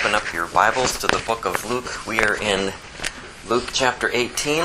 open up your Bibles to the book of Luke. We are in Luke chapter 18.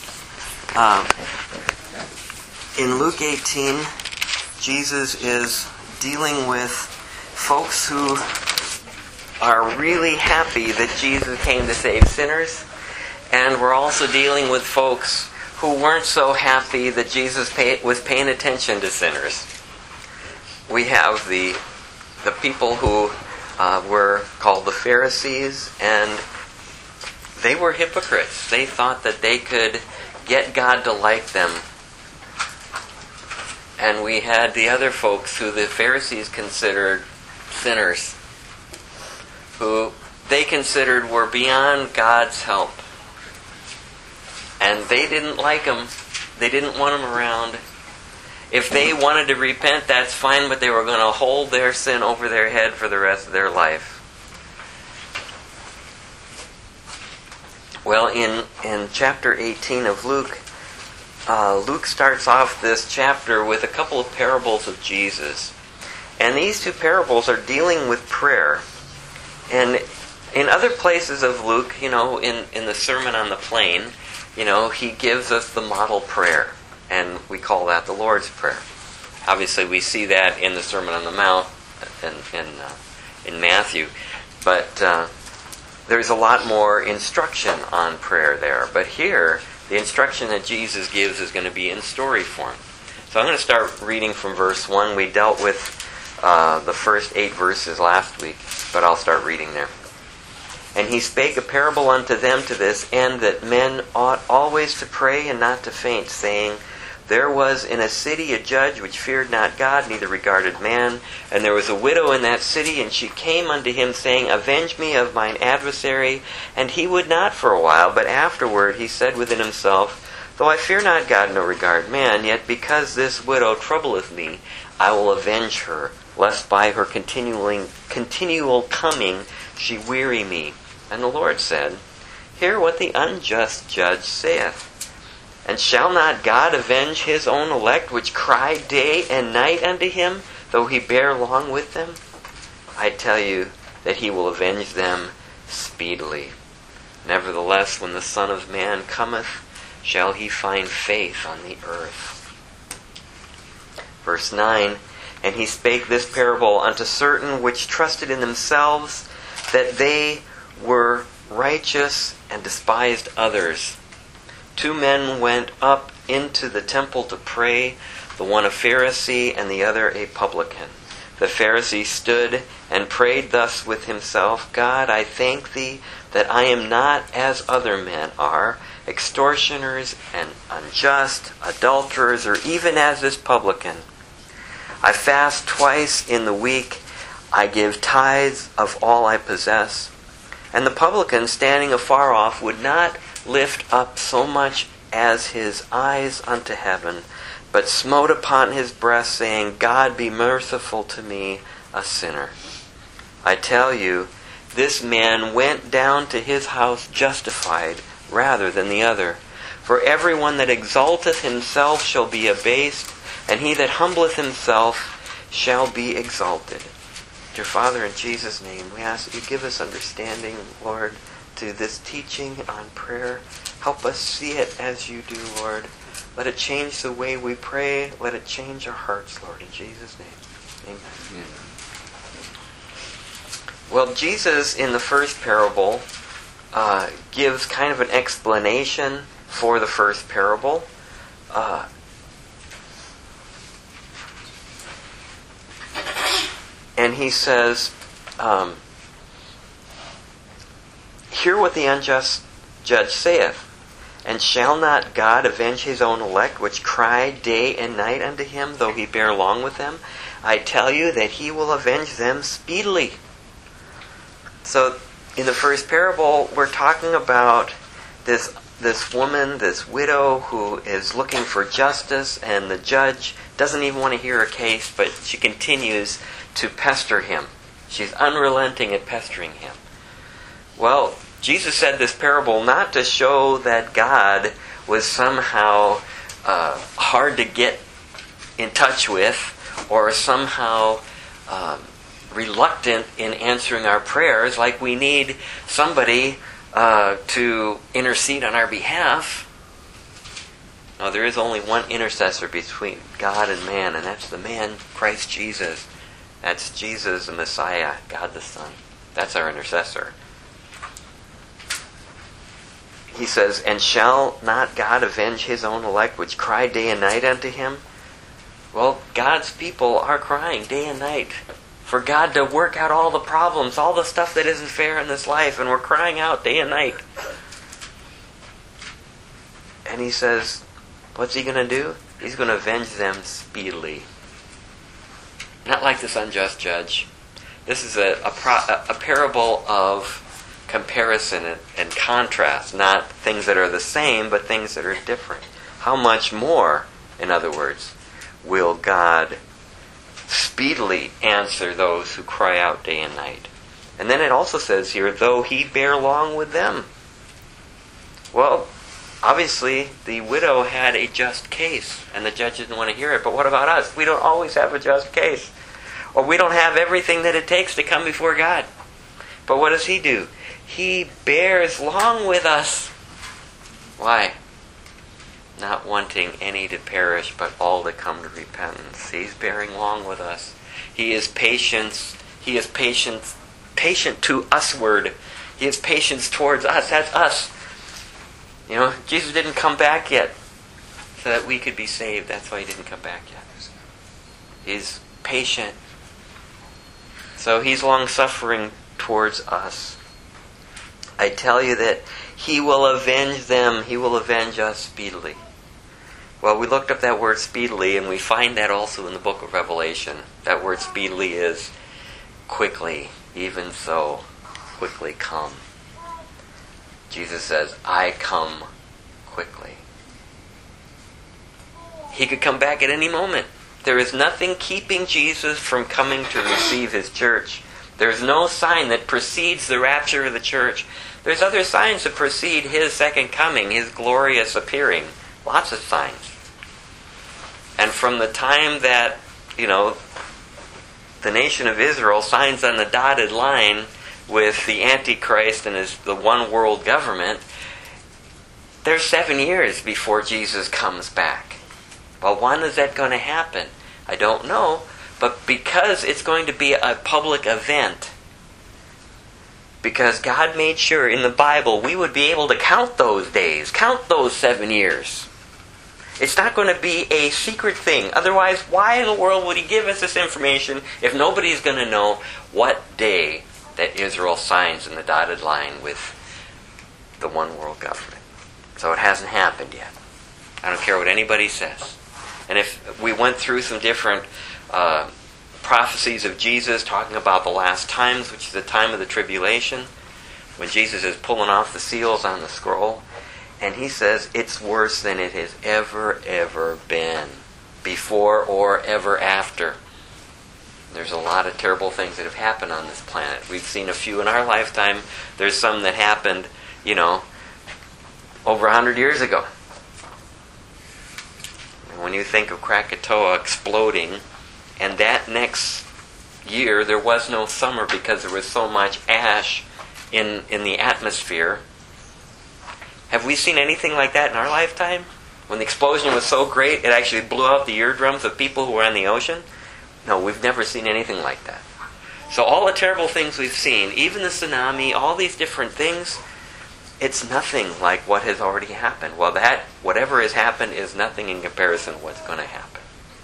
In Luke 18, Jesus is dealing with folks who are really happy that Jesus came to save sinners. And we're also dealing with folks who weren't so happy that Jesus was paying attention to sinners. We have the people who were called the Pharisees, and they were hypocrites. They thought that they could get God to like them. And we had the other folks who the Pharisees considered sinners, who they considered were beyond God's help. And they didn't like them. They didn't want them around. If they wanted to repent, that's fine, but they were going to hold their sin over their head for the rest of their life. Well, in chapter 18 of Luke, Luke starts off this chapter with a couple of parables of Jesus. And these two parables are dealing with prayer. And in other places of Luke, in the Sermon on the Plain, he gives us the model prayer. And we call that the Lord's Prayer. Obviously, we see that in the Sermon on the Mount in Matthew. But there's a lot more instruction on prayer there. But here, the instruction that Jesus gives is going to be in story form. So I'm going to start reading from verse 1. We dealt with the first 8 verses last week, but I'll start reading there. And he spake a parable unto them to this end, that men ought always to pray and not to faint, saying, There was in a city a judge which feared not God, neither regarded man. And there was a widow in that city, and she came unto him, saying, Avenge me of mine adversary. And he would not for a while, but afterward he said within himself, Though I fear not God, nor regard man, yet because this widow troubleth me, I will avenge her, lest by her continual coming she weary me. And the Lord said, Hear what the unjust judge saith. And shall not God avenge his own elect, which cry day and night unto him, though he bear long with them? I tell you that he will avenge them speedily. Nevertheless, when the Son of Man cometh, shall he find faith on the earth? Verse 9, And he spake this parable unto certain which trusted in themselves that they were righteous and despised others. 2 men went up into the temple to pray, the one a Pharisee and the other a publican. The Pharisee stood and prayed thus with himself, God, I thank thee that I am not as other men are, extortioners and unjust, adulterers, or even as this publican. I fast twice in the week. I give tithes of all I possess. And the publican, standing afar off, would not lift up so much as his eyes unto heaven, but smote upon his breast, saying, God, be merciful to me, a sinner. I tell you, this man went down to his house justified rather than the other. For everyone that exalteth himself shall be abased, and he that humbleth himself shall be exalted. Dear Father, in Jesus' name, we ask that you give us understanding, Lord, to this teaching on prayer. Help us see it as you do, Lord. Let it change the way we pray. Let it change our hearts, Lord, in Jesus' name. Amen. Well, Jesus, in the first parable, gives kind of an explanation for the first parable. And he says, Hear what the unjust judge saith. And shall not God avenge his own elect, which cry day and night unto him, though he bear long with them? I tell you that he will avenge them speedily. So, in the first parable, we're talking about this woman, this widow, who is looking for justice, and the judge doesn't even want to hear her case, but she continues to pester him. She's unrelenting at pestering him. Well, Jesus said this parable not to show that God was somehow hard to get in touch with, or somehow reluctant in answering our prayers, like we need somebody to intercede on our behalf. No, there is only one intercessor between God and man, and that's the man, Christ Jesus. That's Jesus the Messiah, God the Son. That's our intercessor. He says, "And shall not God avenge his own elect, which cry day and night unto him?" Well, God's people are crying day and night for God to work out all the problems, all the stuff that isn't fair in this life, and we're crying out day and night. And he says, what's he going to do? He's going to avenge them speedily. Not like this unjust judge. This is a parable of comparison and contrast, not things that are the same, but things that are different. How much more, in other words, will God speedily answer those who cry out day and night? And then it also says here, though he bear long with them. Well, obviously, the widow had a just case, and the judge didn't want to hear it. But what about us? We don't always have a just case. Or we don't have everything that it takes to come before God. But what does he do? He bears long with us. Why? Not wanting any to perish, but all to come to repentance. He's bearing long with us. He is patient. He is patient to usward. He is patience towards us. That's us. You know, Jesus didn't come back yet so that we could be saved. That's why he didn't come back yet. He's patient. So he's long-suffering towards us. I tell you that he will avenge them. He will avenge us speedily. Well, we looked up that word speedily, and we find that also in the book of Revelation. That word speedily is quickly. Even so, quickly come. Jesus says, I come quickly. He could come back at any moment. There is nothing keeping Jesus from coming to receive his church. There's no sign that precedes the rapture of the church. There's other signs that precede his second coming, his glorious appearing. Lots of signs. And from the time that, the nation of Israel signs on the dotted line with the Antichrist and the one world government, there's 7 years before Jesus comes back. Well, when is that going to happen? I don't know. But because it's going to be a public event, because God made sure in the Bible we would be able to count those days, count those 7 years. It's not going to be a secret thing. Otherwise, why in the world would he give us this information if nobody's going to know what day that Israel signs in the dotted line with the one world government? So it hasn't happened yet. I don't care what anybody says. And if we went through some different prophecies of Jesus talking about the last times, which is the time of the tribulation, when Jesus is pulling off the seals on the scroll, and he says it's worse than it has ever been before or ever after. There's a lot of terrible things that have happened on this planet. We've seen a few in our lifetime. There's some that happened, over 100 years ago. And when you think of Krakatoa exploding, and that next year there was no summer because there was so much ash in the atmosphere. Have we seen anything like that in our lifetime? When the explosion was so great, it actually blew out the eardrums of people who were in the ocean? No, we've never seen anything like that. So all the terrible things we've seen, even the tsunami, all these different things, it's nothing like what has already happened. Well, whatever has happened is nothing in comparison to what's going to happen.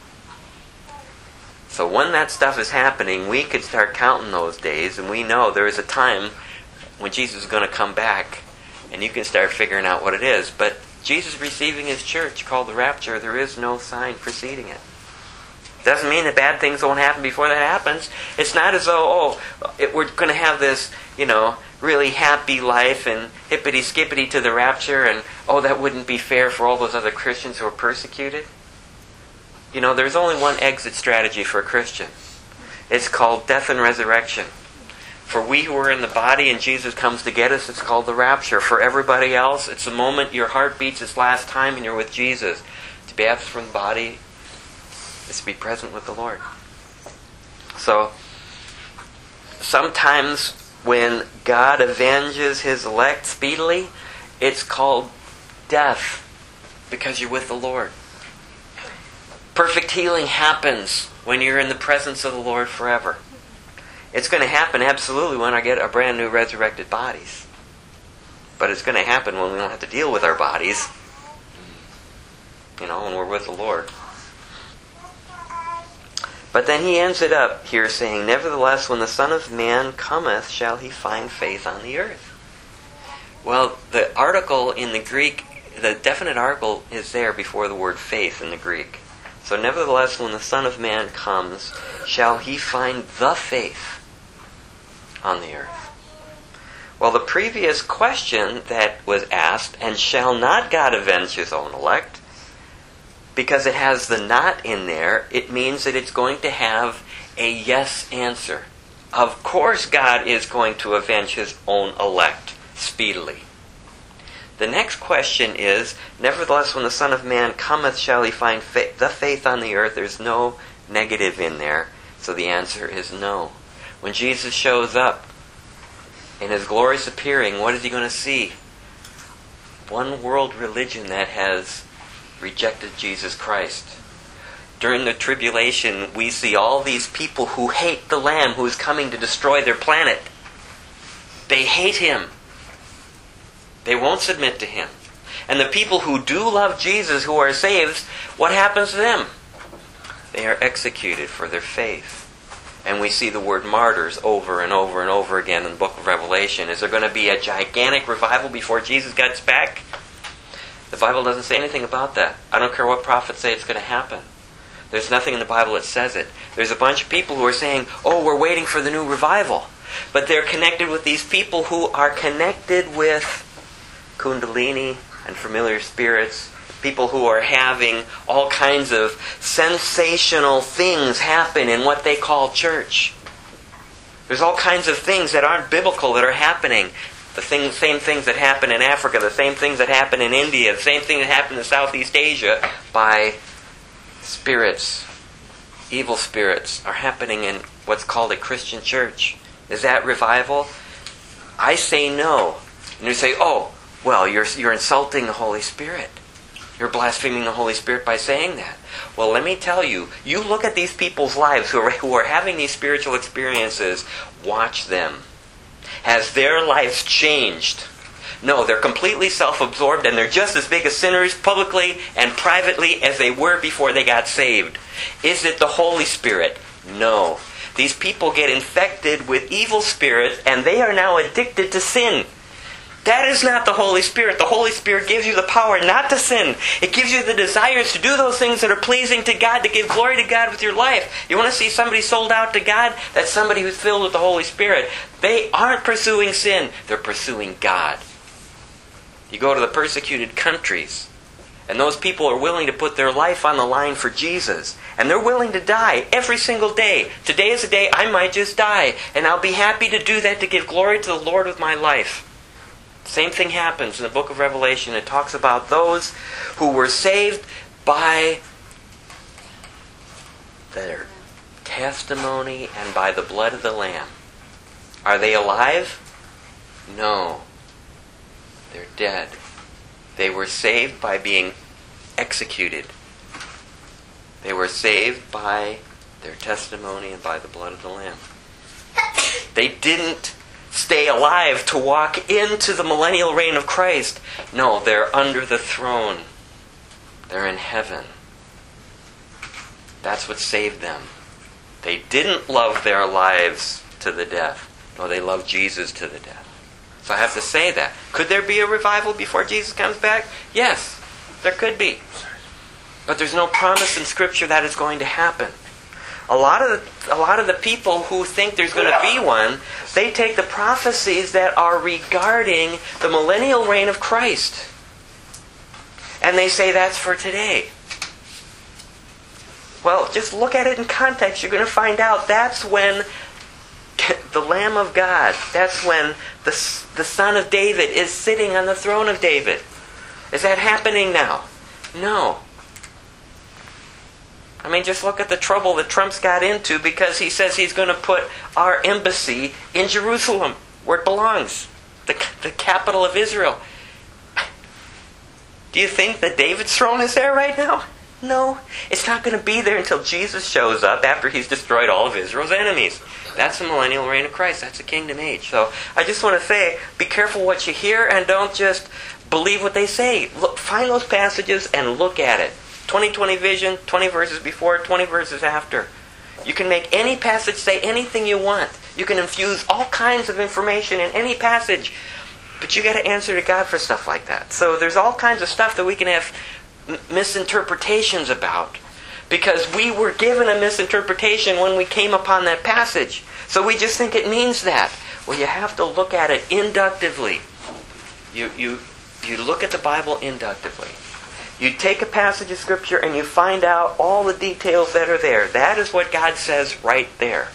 So when that stuff is happening, we could start counting those days, and we know there is a time when Jesus is going to come back, and you can start figuring out what it is. But Jesus receiving his church, called the rapture, there is no sign preceding it. Doesn't mean that bad things won't happen before that happens. It's not as though, we're going to have this, really happy life and hippity-skippity to the rapture, and, that wouldn't be fair for all those other Christians who are persecuted. There's only one exit strategy for a Christian. It's called death and resurrection. For we who are in the body and Jesus comes to get us, it's called the rapture. For everybody else, it's the moment your heart beats its last time and you're with Jesus. To be absent from the body is to be present with the Lord. So, sometimes when God avenges His elect speedily, it's called death because you're with the Lord. Perfect healing happens when you're in the presence of the Lord forever. It's going to happen absolutely when I get our brand new resurrected bodies. But it's going to happen when we don't have to deal with our bodies. When we're with the Lord. But then he ends it up here saying, "Nevertheless, when the Son of Man cometh, shall he find faith on the earth?" Well, the article in the Greek, the definite article is there before the word faith in the Greek. So, nevertheless, when the Son of Man comes, shall he find the faith on the earth? Well, the previous question that was asked, and shall not God avenge His own elect? Because it has the not in there, it means that it's going to have a yes answer. Of course God is going to avenge His own elect speedily. The next question is, nevertheless, when the Son of Man cometh, shall he find the faith on the earth? There's no negative in there, so the answer is no. When Jesus shows up in His glorious appearing, what is He going to see? One world religion that has rejected Jesus Christ. During the tribulation, we see all these people who hate the Lamb who is coming to destroy their planet. They hate Him. They won't submit to Him. And the people who do love Jesus, who are saved, what happens to them? They are executed for their faith. And we see the word martyrs over and over and over again in the book of Revelation. Is there going to be a gigantic revival before Jesus gets back? The Bible doesn't say anything about that. I don't care what prophets say it's going to happen. There's nothing in the Bible that says it. There's a bunch of people who are saying, oh, we're waiting for the new revival. But they're connected with these people who are connected with Kundalini and familiar spirits, people who are having all kinds of sensational things happen in what they call church. There's all kinds of things that aren't biblical that are happening. The same things that happen in Africa, the same things that happen in India, the same thing that happen in Southeast Asia by spirits, evil spirits, are happening in what's called a Christian church. Is that revival? I say no. And you say, oh, well, you're insulting the Holy Spirit. You're blaspheming the Holy Spirit by saying that. Well, let me tell you, you look at these people's lives who are having these spiritual experiences, watch them. Has their lives changed? No, they're completely self-absorbed and they're just as big as sinners publicly and privately as they were before they got saved. Is it the Holy Spirit? No. These people get infected with evil spirits and they are now addicted to sin. That is not the Holy Spirit. The Holy Spirit gives you the power not to sin. It gives you the desires to do those things that are pleasing to God, to give glory to God with your life. You want to see somebody sold out to God? That's somebody who's filled with the Holy Spirit. They aren't pursuing sin. They're pursuing God. You go to the persecuted countries, and those people are willing to put their life on the line for Jesus. And they're willing to die every single day. Today is a day I might just die. And I'll be happy to do that to give glory to the Lord with my life. Same thing happens in the book of Revelation. It talks about those who were saved by their testimony and by the blood of the Lamb. Are they alive? No. They're dead. They were saved by being executed. They were saved by their testimony and by the blood of the Lamb. They didn't stay alive to walk into the millennial reign of Christ. No, they're under the throne. They're in heaven. That's what saved them. They didn't love their lives to the death. No, they loved Jesus to the death. So I have to say that. Could there be a revival before Jesus comes back? Yes, there could be. But there's no promise in Scripture that it's going to happen. A lot of the people who think there's going to be one, they take the prophecies that are regarding the millennial reign of Christ. And they say that's for today. Well, just look at it in context. You're going to find out that's when the Lamb of God, that's when the Son of David is sitting on the throne of David. Is that happening now? No. I mean, just look at the trouble that Trump's got into because he says he's going to put our embassy in Jerusalem, where it belongs, the capital of Israel. Do you think that David's throne is there right now? No. It's not going to be there until Jesus shows up after he's destroyed all of Israel's enemies. That's the millennial reign of Christ. That's the kingdom age. So I just want to say, be careful what you hear and don't just believe what they say. Look, find those passages and look at it. 20/20 vision, 20 verses before, 20 verses after. You can make any passage say anything you want. You can infuse all kinds of information in any passage. But you got to answer to God for stuff like that. So there's all kinds of stuff that we can have misinterpretations about. Because we were given a misinterpretation when we came upon that passage. So we just think it means that. Well, you have to look at it inductively. You look at the Bible inductively. You take a passage of Scripture and you find out all the details that are there. That is what God says right there.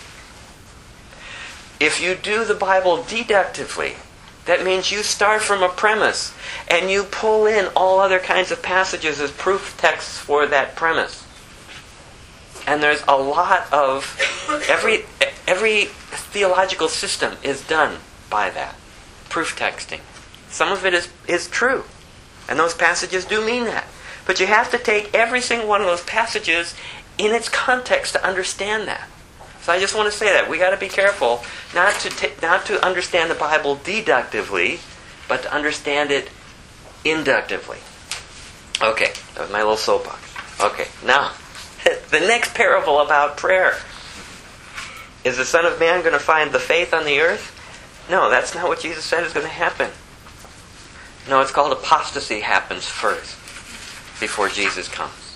If you do the Bible deductively, that means you start from a premise and you pull in all other kinds of passages as proof texts for that premise. And there's a lot of... Every theological system is done by that. Proof texting. Some of it is true. And those passages do mean that. But you have to take every single one of those passages in its context to understand that. So I just want to say that. We got to be careful not to understand the Bible deductively, but to understand it inductively. Okay, that was my little soapbox. Okay, now, the next parable about prayer. Is the Son of Man going to find the faith on the earth? No, that's not what Jesus said is going to happen. No, it's called apostasy happens first, before Jesus comes.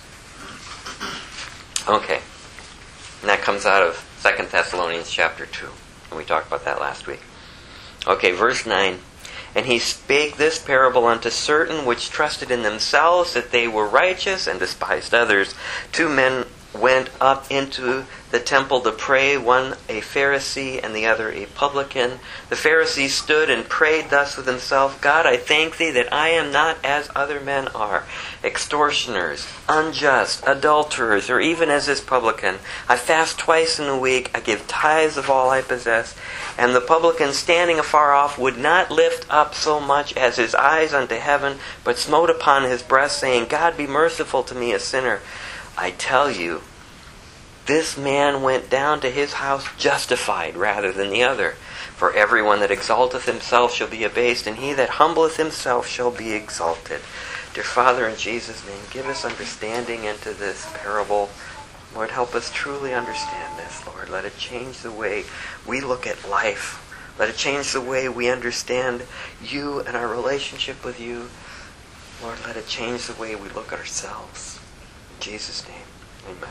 Okay. And that comes out of 2 Thessalonians chapter 2. And we talked about that last week. Okay, verse 9. And he spake this parable unto certain which trusted in themselves that they were righteous and despised others. 2 men went up into the temple to pray, one a Pharisee and the other a publican. The Pharisee stood and prayed thus with himself, God, I thank thee that I am not as other men are, extortioners, unjust, adulterers, or even as this publican. I fast twice in a week, I give tithes of all I possess. And the publican, standing afar off, would not lift up so much as his eyes unto heaven, but smote upon his breast, saying, God, be merciful to me, a sinner. I tell you, this man went down to his house justified rather than the other. For everyone that exalteth himself shall be abased, and he that humbleth himself shall be exalted. Dear Father, in Jesus' name, give us understanding into this parable. Lord, help us truly understand this, Lord. Let it change the way we look at life. Let it change the way we understand you and our relationship with you. Lord, let it change the way we look at ourselves. In Jesus' name, amen.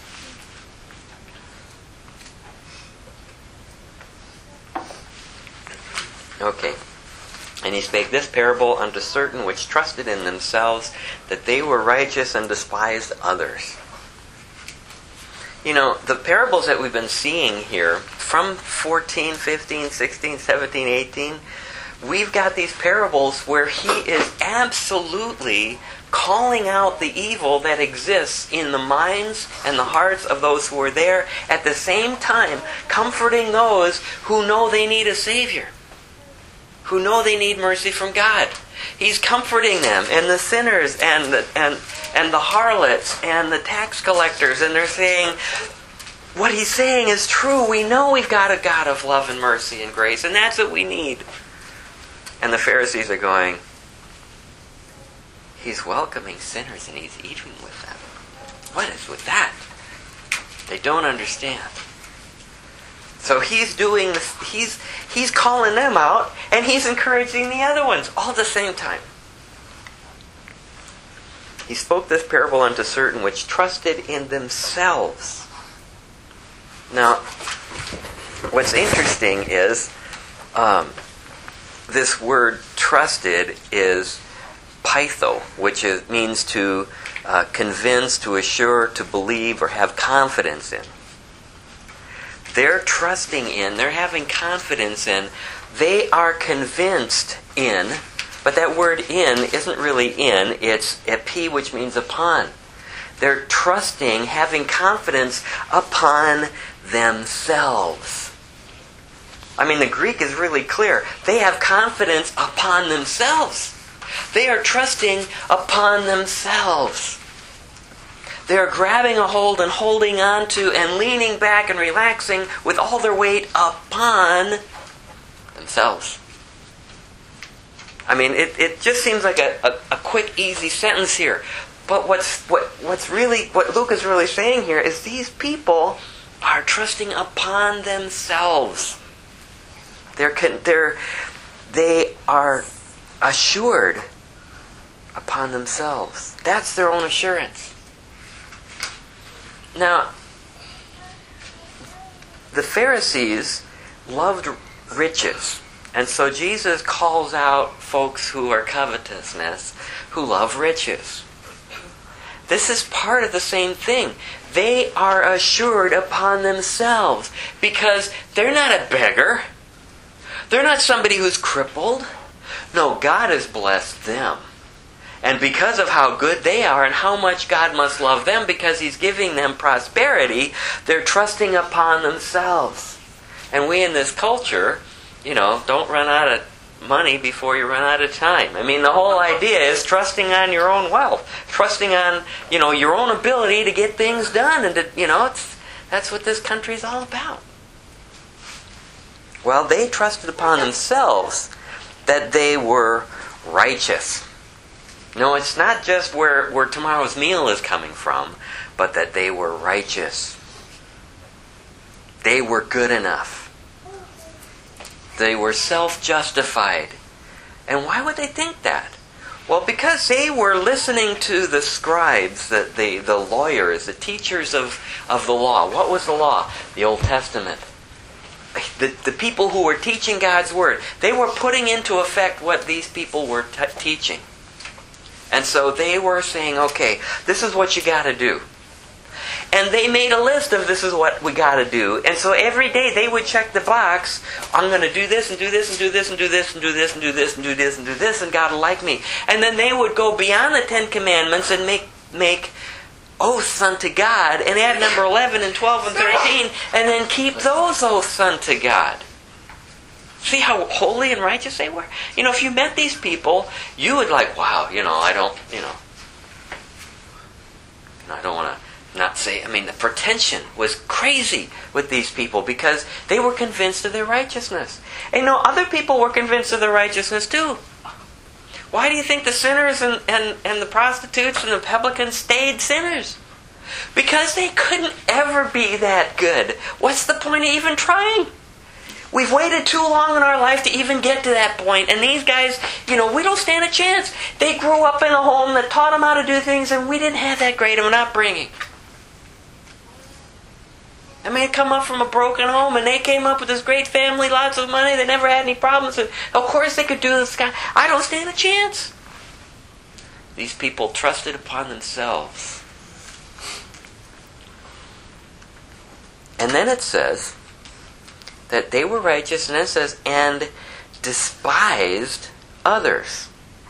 Okay. And he spake this parable unto certain which trusted in themselves that they were righteous and despised others. You know, the parables that we've been seeing here, from 14, 15, 16, 17, 18, we've got these parables where he is absolutely calling out the evil that exists in the minds and the hearts of those who are there, at the same time comforting those who know they need a Savior, who know they need mercy from God. He's comforting them, and the sinners and the harlots and the tax collectors, and they're saying, what he's saying is true. We know we've got a God of love and mercy and grace, and that's what we need. And the Pharisees are going, he's welcoming sinners and he's eating with them. What is with that? They don't understand. So he's doing this, he's calling them out, and he's encouraging the other ones all at the same time. He spoke this parable unto certain which trusted in themselves. Now, what's interesting is this word trusted is pytho, which means to convince, to assure, to believe, or have confidence in. They're trusting in, they're having confidence in, they are convinced in, but that word in isn't really in, it's epi, which means upon. They're trusting, having confidence upon themselves. I mean, the Greek is really clear. They have confidence upon themselves. They are trusting upon themselves. They are grabbing a hold and holding on to and leaning back and relaxing with all their weight upon themselves. I mean, it just seems like a quick, easy sentence here. But what Luke is really saying here is these people are trusting upon themselves. They are assured upon themselves. That's their own assurance. Now, the Pharisees loved riches. And so Jesus calls out folks who are covetousness, who love riches. This is part of the same thing. They are assured upon themselves because they're not a beggar. They're not somebody who's crippled. No, God has blessed them. And because of how good they are and how much God must love them because He's giving them prosperity, they're trusting upon themselves. And we in this culture, don't run out of money before you run out of time. I mean, the whole idea is trusting on your own wealth. Trusting on, your own ability to get things done. And, that's what this country's all about. Well, they trusted upon themselves that they were righteous. No, it's not just where tomorrow's meal is coming from, but that they were righteous. They were good enough. They were self-justified. And why would they think that? Well, because they were listening to the scribes, the lawyers, the teachers of the law. What was the law? The Old Testament. The people who were teaching God's Word. They were putting into effect what these people were teaching. And so they were saying, okay, this is what you got to do. And they made a list of this is what we got to do. And so every day they would check the box. I'm going to do this and do this and do this and do this and do this and do this and do this and do this and God will like me. And then they would go beyond the 10 Commandments and make oaths unto God and add number 11 and 12 and 13 and then keep those oaths unto God. See how holy and righteous they were? If you met these people, you would wow, I don't want to not say, the pretension was crazy with these people because they were convinced of their righteousness. And other people were convinced of their righteousness too. Why do you think the sinners and the prostitutes and the publicans stayed sinners? Because they couldn't ever be that good. What's the point of even trying? We've waited too long in our life to even get to that point. And these guys, we don't stand a chance. They grew up in a home that taught them how to do things, and we didn't have that great of an upbringing. Come up from a broken home, and they came up with this great family, lots of money, they never had any problems. And of course they could do this. I don't stand a chance. These people trusted upon themselves. And then it says that they were righteous, and it says, and despised others.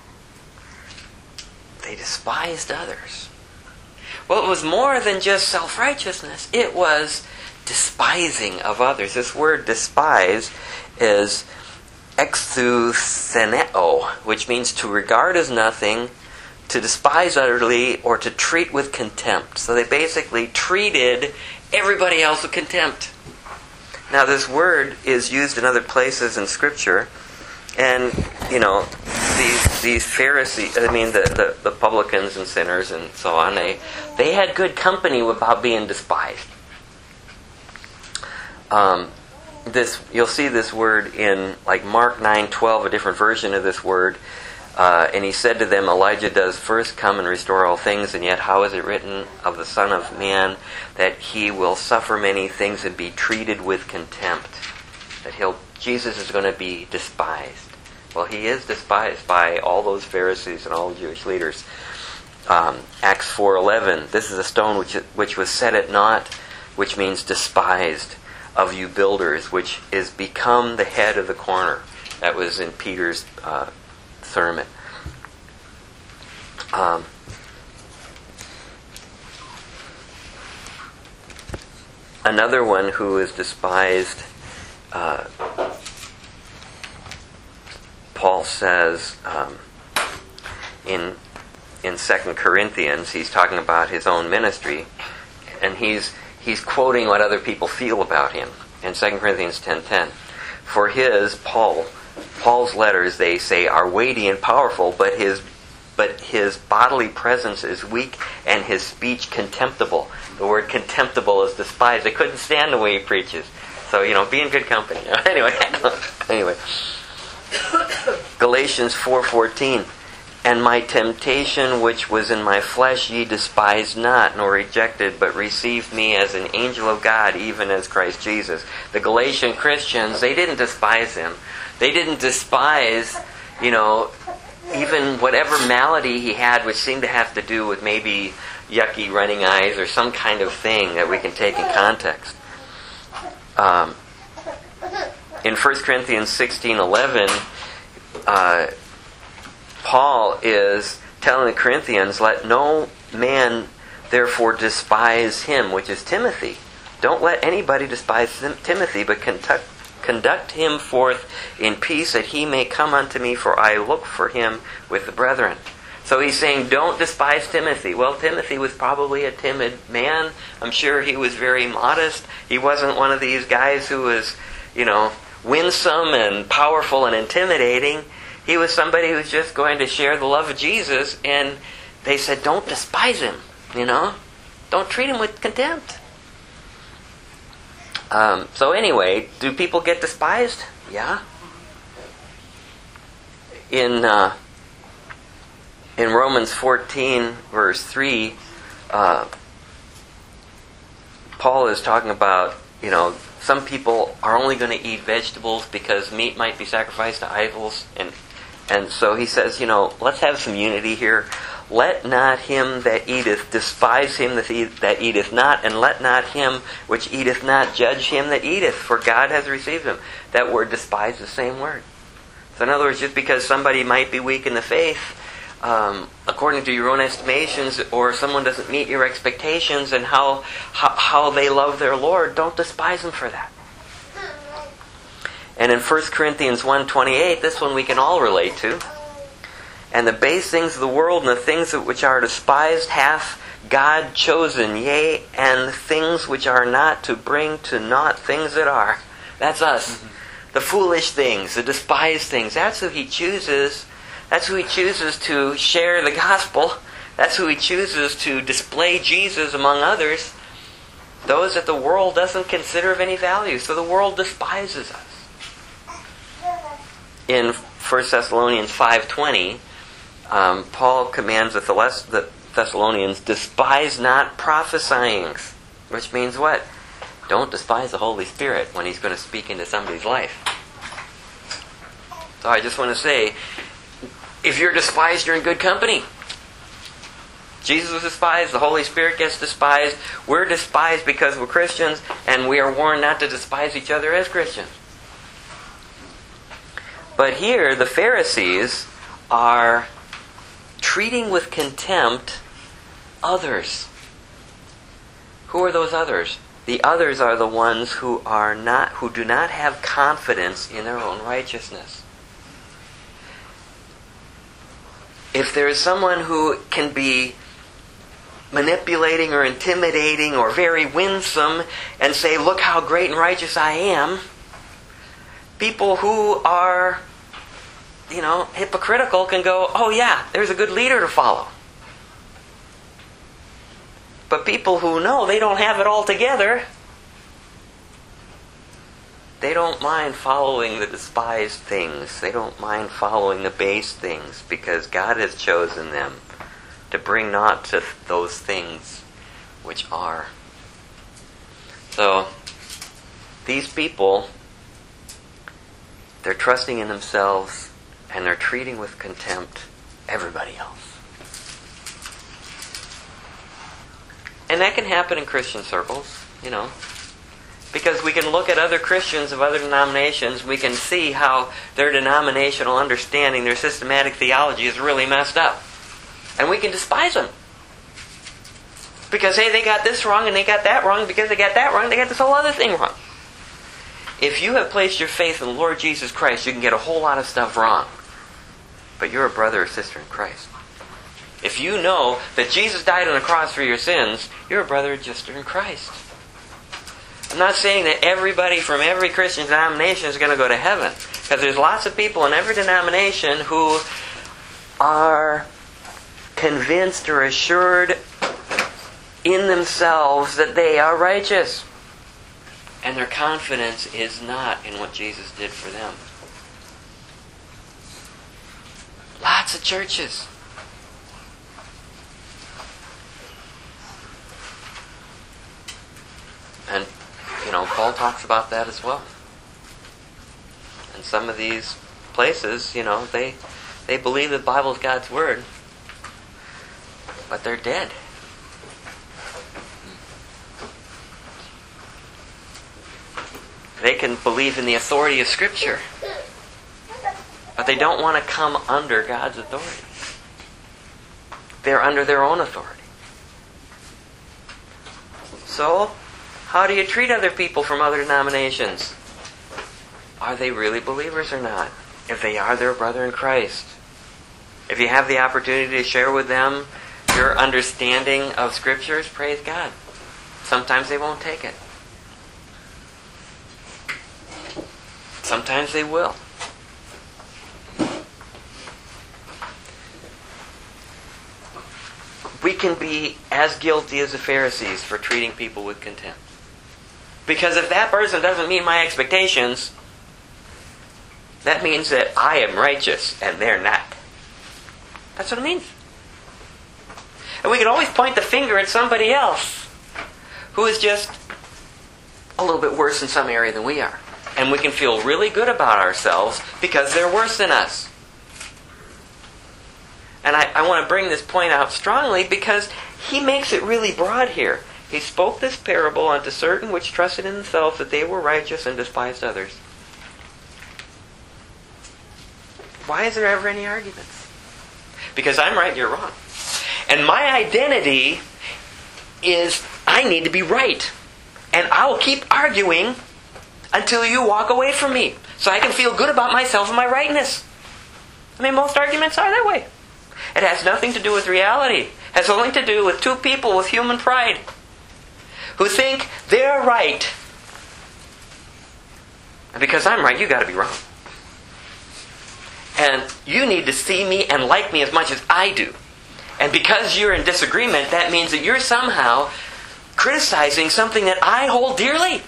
They despised others. Well, it was more than just self-righteousness. It was despising of others. This word despise is exthutheneo, which means to regard as nothing, to despise utterly, or to treat with contempt. So they basically treated everybody else with contempt. Now, this word is used in other places in Scripture, and these Pharisees, the publicans and sinners and so on, they had good company about being despised. You'll see this word in Mark 9:12, a different version of this word. And he said to them, Elijah does first come and restore all things, and yet how is it written of the Son of Man that he will suffer many things and be treated with contempt? That Jesus is going to be despised. Well, he is despised by all those Pharisees and all the Jewish leaders. Acts 4:11, this is a stone which was set at naught, which means despised of you builders, which is become the head of the corner. That was in Peter's sermon. Another one who is despised, Paul says in 2 Corinthians, he's talking about his own ministry, and he's quoting what other people feel about him. In 2 Corinthians 10:10, for Paul's letters, they say, are weighty and powerful, but his bodily presence is weak and his speech contemptible. The word contemptible is despised. They couldn't stand the way he preaches. So, be in good company. Anyway. Galatians 4:14, and my temptation which was in my flesh ye despised not, nor rejected, but received me as an angel of God, even as Christ Jesus. The Galatian Christians, they didn't despise him. They didn't despise, even whatever malady he had, which seemed to have to do with maybe yucky running eyes or some kind of thing that we can take in context. In 1 Corinthians 16:11, Paul is telling the Corinthians, let no man therefore despise him, which is Timothy. Don't let anybody despise Timothy, but conduct him forth in peace, that he may come unto me, for I look for him with the brethren. So he's saying, don't despise Timothy. Well, Timothy was probably a timid man. I'm sure he was very modest. He wasn't one of these guys who was, winsome and powerful and intimidating. He was somebody who's just going to share the love of Jesus, and they said, don't despise him, Don't treat him with contempt. So anyway, do people get despised? Yeah. In Romans 14, verse 3, Paul is talking about, some people are only going to eat vegetables because meat might be sacrificed to idols. And so he says, let's have some unity here. Let not him that eateth despise him that eateth not, and let not him which eateth not judge him that eateth, for God has received him. That word despise is the same word. So in other words, just because somebody might be weak in the faith, according to your own estimations, or someone doesn't meet your expectations and how they love their Lord, don't despise them for that. And in 1 Corinthians 1:28, this one we can all relate to. And the base things of the world and the things which are despised hath God chosen, yea, and the things which are not, to bring to naught things that are. That's us. Mm-hmm. The foolish things, the despised things. That's who He chooses. That's who He chooses to share the gospel. That's who He chooses to display Jesus among others. Those that the world doesn't consider of any value. So the world despises us. In 1 Thessalonians 5:20, Paul commands the Thessalonians, despise not prophesying. Which means what? Don't despise the Holy Spirit when He's going to speak into somebody's life. So I just want to say, if you're despised, you're in good company. Jesus was despised, the Holy Spirit gets despised. We're despised because we're Christians, and we are warned not to despise each other as Christians. But here, the Pharisees are treating with contempt others. Who are those others? The others are the ones who do not have confidence in their own righteousness. If there is someone who can be manipulating or intimidating or very winsome and say, look how great and righteous I am, people who are, hypocritical can go, oh yeah, there's a good leader to follow. But people who know they don't have it all together, they don't mind following the despised things. They don't mind following the base things, because God has chosen them to bring naught to those things which are. So, these people, they're trusting in themselves, and they're treating with contempt everybody else. And that can happen in Christian circles, because we can look at other Christians of other denominations, we can see how their denominational understanding, their systematic theology is really messed up. And we can despise them. Because, hey, they got this wrong and they got that wrong. Because they got that wrong, they got this whole other thing wrong. If you have placed your faith in the Lord Jesus Christ, you can get a whole lot of stuff wrong. But you're a brother or sister in Christ. If you know that Jesus died on the cross for your sins, you're a brother or sister in Christ. I'm not saying that everybody from every Christian denomination is going to go to heaven. Because there's lots of people in every denomination who are convinced or assured in themselves that they are righteous. And their confidence is not in what Jesus did for them. Lots of churches. And, Paul talks about that as well. And some of these places, they believe the Bible is God's Word. But they're dead. They can believe in the authority of Scripture. But they don't want to come under God's authority. They're under their own authority. So, how do you treat other people from other denominations? Are they really believers or not? If they are, they're a brother in Christ. If you have the opportunity to share with them your understanding of Scriptures, praise God. Sometimes they won't take it. Sometimes they will. We can be as guilty as the Pharisees for treating people with contempt. Because if that person doesn't meet my expectations, that means that I am righteous and they're not. That's what it means. And we can always point the finger at somebody else who is just a little bit worse in some area than we are. And we can feel really good about ourselves because they're worse than us. And I want to bring this point out strongly because he makes it really broad here. He spoke this parable unto certain which trusted in themselves that they were righteous and despised others. Why is there ever any arguments? Because I'm right and you're wrong. And my identity is I need to be right. And I will keep arguing until you walk away from me. So I can feel good about myself and my rightness. I mean, most arguments are that way. It has nothing to do with reality. It has only to do with two people with human pride who think they're right. And because I'm right, you got to be wrong. And you need to see me and like me as much as I do. And because you're in disagreement, that means that you're somehow criticizing something that I hold dearly.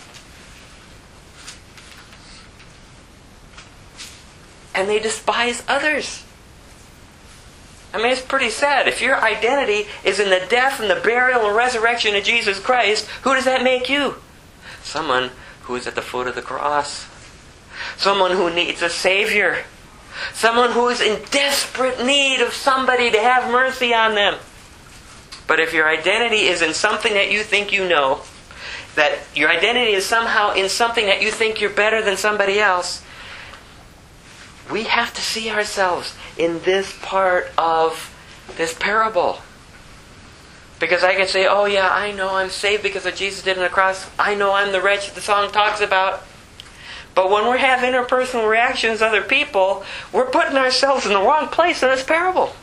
And they despise others. I mean, it's pretty sad. If your identity is in the death and the burial and resurrection of Jesus Christ, who does that make you? Someone who is at the foot of the cross. Someone who needs a Savior. Someone who is in desperate need of somebody to have mercy on them. But if your identity is in something that you think you know, that your identity is somehow in something that you think you're better than somebody else, we have to see ourselves in this part of this parable. Because I can say, oh yeah, I know I'm saved because of Jesus did on the cross. I know I'm the wretch that the song talks about. But when we have interpersonal reactions with other people, we're putting ourselves in the wrong place in this parable.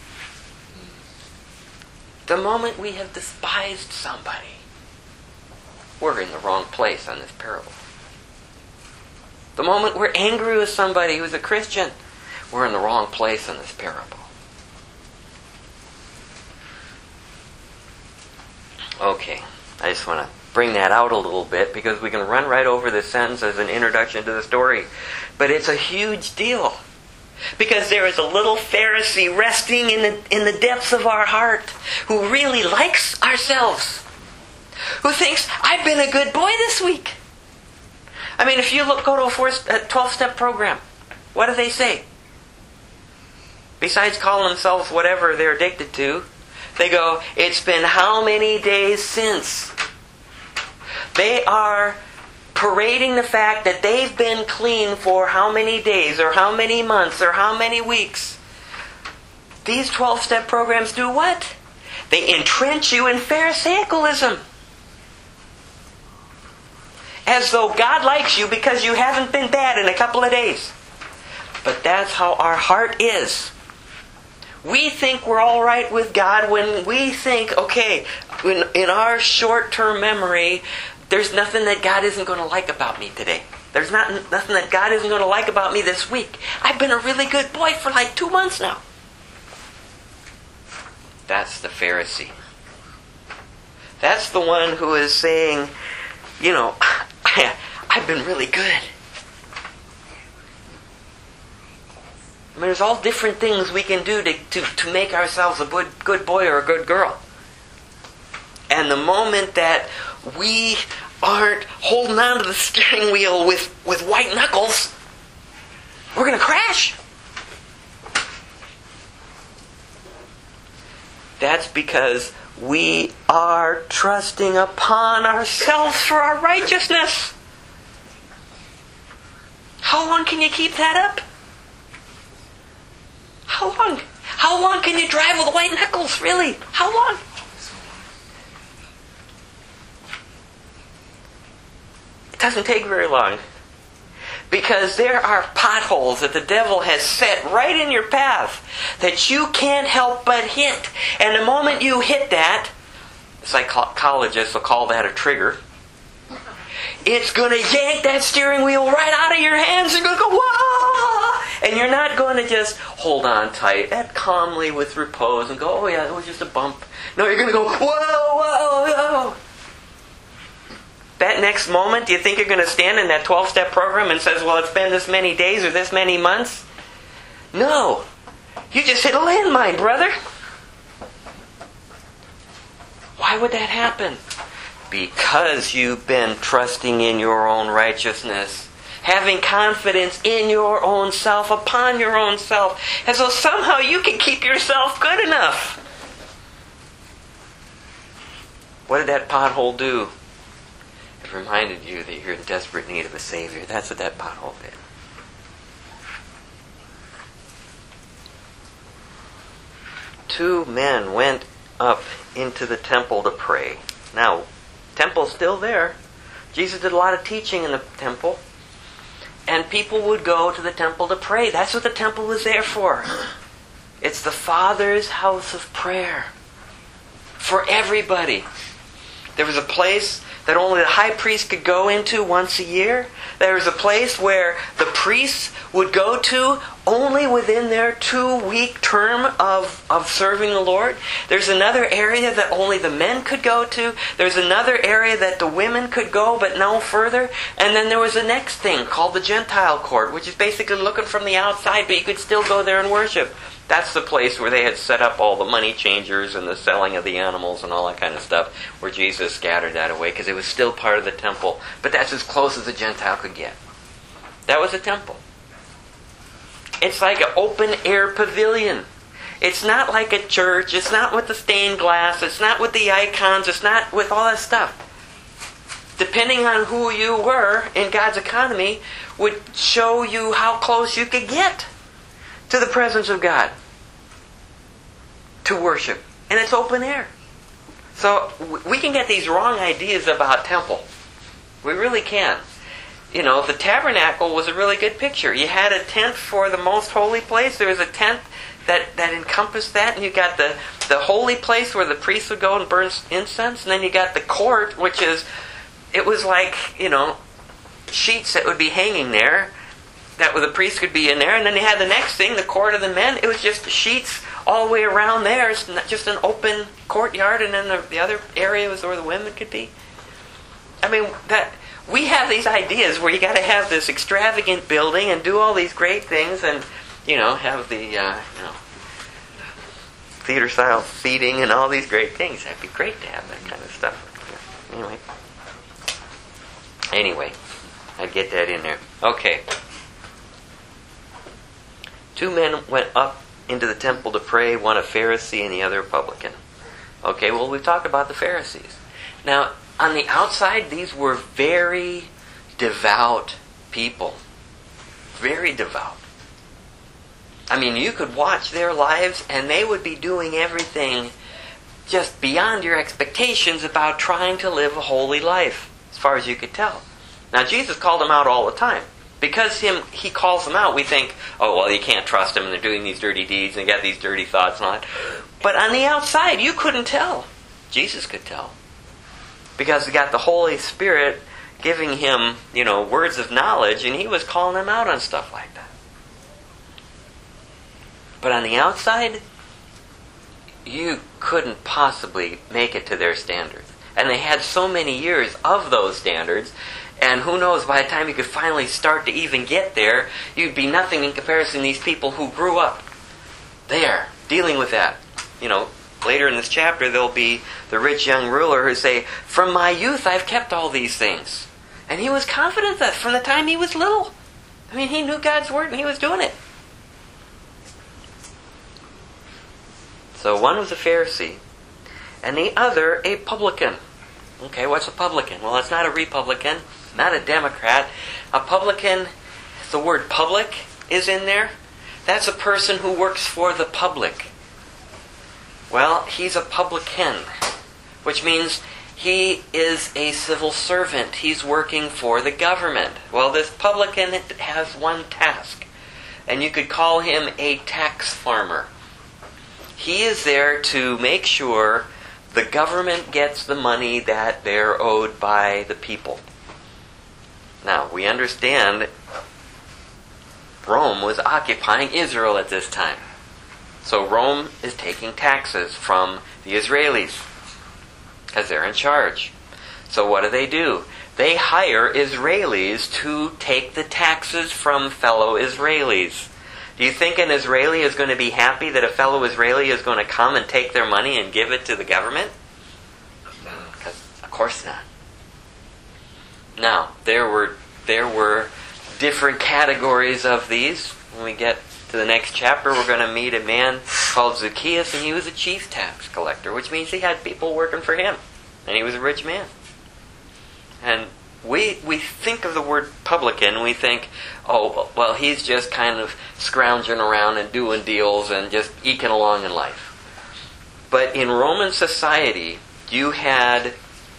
The moment we have despised somebody, we're in the wrong place on this parable. The moment we're angry with somebody who's a Christian, we're in the wrong place in this parable. Okay, I just want to bring that out a little bit because we can run right over this sentence as an introduction to the story. But it's a huge deal. Because there is a little Pharisee resting in the depths of our heart who really likes ourselves. Who thinks, I've been a good boy this week. I mean, if you go to a 12-step program, what do they say? Besides calling themselves whatever they're addicted to, they go, it's been how many days since? They are parading the fact that they've been clean for how many days, or how many months, or how many weeks. These 12-step programs do what? They entrench you in Pharisaicalism. As though God likes you because you haven't been bad in a couple of days. But that's how our heart is. We think we're all right with God when we think, okay, in our short-term memory, there's nothing that God isn't going to like about me today. There's nothing that God isn't going to like about me this week. I've been a really good boy for like 2 months now. That's the Pharisee. That's the one who is saying, I've been really good. I mean, there's all different things we can do to make ourselves a good boy or a good girl. And the moment that we aren't holding on to the steering wheel with white knuckles, we're going to crash. That's because we are trusting upon ourselves for our righteousness. How long can you keep that up? How long? How long can you drive with white knuckles, really? How long? It doesn't take very long. Because there are potholes that the devil has set right in your path that you can't help but hit. And the moment you hit that, psychologists will call that a trigger. It's going to yank that steering wheel right out of your hands and going to go, whoa! And you're not going to just hold on tight and calmly with repose and go, oh yeah, it was just a bump. No, you're going to go, whoa, whoa, whoa. That next moment, do you think you're going to stand in that 12-step program and says, well, it's been this many days or this many months? No. You just hit a landmine, brother. Why would that happen? Because you've been trusting in your own righteousness. Having confidence in your own self, upon your own self. As though somehow you can keep yourself good enough. What did that pothole do? It reminded you that you're in desperate need of a Savior. That's what that pothole did. Two men went up into the temple to pray. Now, temple's still there. Jesus did a lot of teaching in the temple. And people would go to the temple to pray. That's what the temple was there for. It's the Father's house of prayer. For everybody. There was a place that only the high priest could go into once a year. There was a place where the priests would go to only within their 2-week term of serving the Lord. There's another area that only the men could go to. There's another area that the women could go but no further. And then there was the next thing called the Gentile court, which is basically looking from the outside, but you could still go there and worship. That's the place where they had set up all the money changers and the selling of the animals and all that kind of stuff, where Jesus scattered that away because it was still part of the temple. But that's as close as a Gentile could get. That was a temple. It's like an open-air pavilion. It's not like a church. It's not with the stained glass. It's not with the icons. It's not with all that stuff. Depending on who you were in God's economy would show you how close you could get to the presence of God, to worship. And it's open air. So we can get these wrong ideas about temple. We really can. The tabernacle was a really good picture. You had a tent for the most holy place. There was a tent that encompassed that. And you got the holy place where the priest would go and burn incense. And then you got the court, which it was like, sheets that would be hanging there. That the priest could be in there. And then you had the next thing, the court of the men. It was just sheets all the way around there. It's not just an open courtyard. And then the other area was where the women could be. I mean, we have these ideas where you got to have this extravagant building and do all these great things and, have the, theater-style seating and all these great things. That'd be great to have that kind of stuff. Anyway, I'd get that in there. Okay. 2 men went up into the temple to pray, one a Pharisee and the other a publican. Okay, well, we've talked about the Pharisees. Now, on the outside, these were very devout people. Very devout. I mean, you could watch their lives and they would be doing everything just beyond your expectations about trying to live a holy life, as far as you could tell. Now, Jesus called them out all the time. Because he calls them out, we think, oh, well, you can't trust them, and they're doing these dirty deeds, and they got these dirty thoughts and all that. But on the outside, you couldn't tell. Jesus could tell. Because he got the Holy Spirit giving him, words of knowledge, and he was calling them out on stuff like that. But on the outside, you couldn't possibly make it to their standards. And they had so many years of those standards, and who knows, by the time you could finally start to even get there, you'd be nothing in comparison to these people who grew up there, dealing with that. Later in this chapter, there'll be the rich young ruler who say, from my youth I've kept all these things. And he was confident that from the time he was little. He knew God's word and he was doing it. So one was a Pharisee, and the other a publican. Okay, what's a publican? Well, it's not a Republican, not a Democrat. A publican, the word public is in there. That's a person who works for the public. Well, he's a publican, which means he is a civil servant. He's working for the government. Well, this publican has one task, and you could call him a tax farmer. He is there to make sure the government gets the money that they're owed by the people. Now, we understand Rome was occupying Israel at this time. So Rome is taking taxes from the Israelis because they're in charge. So what do? They hire Israelis to take the taxes from fellow Israelis. Do you think an Israeli is going to be happy that a fellow Israeli is going to come and take their money and give it to the government? Because of course not. Now, there were different categories of these. When we get to the next chapter, we're going to meet a man called Zacchaeus, and he was a chief tax collector, which means he had people working for him, and he was a rich man. And we think of the word publican, we think, oh, well, he's just kind of scrounging around and doing deals and just eking along in life. But in Roman society, you had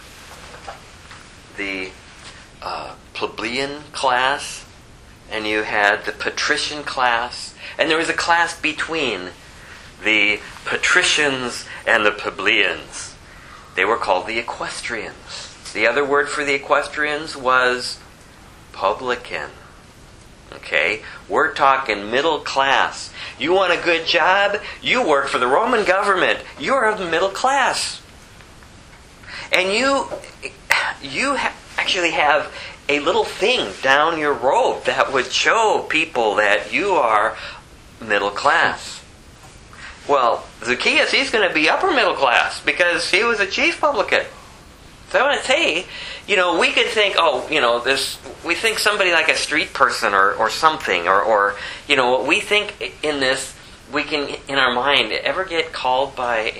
the plebeian class, and you had the patrician class, and there was a class between the patricians and the plebeians. They were called the equestrians. The other word for the equestrians was publican. Okay? We're talking middle class. You want a good job? You work for the Roman government. You're of the middle class. And you actually have a little thing down your robe that would show people that you are middle class. Well, Zacchaeus, he's going to be upper middle class because he was a chief publican. So I want to say, we could think, we think somebody like a street person or something, or we think in this, we can, in our mind, ever get called by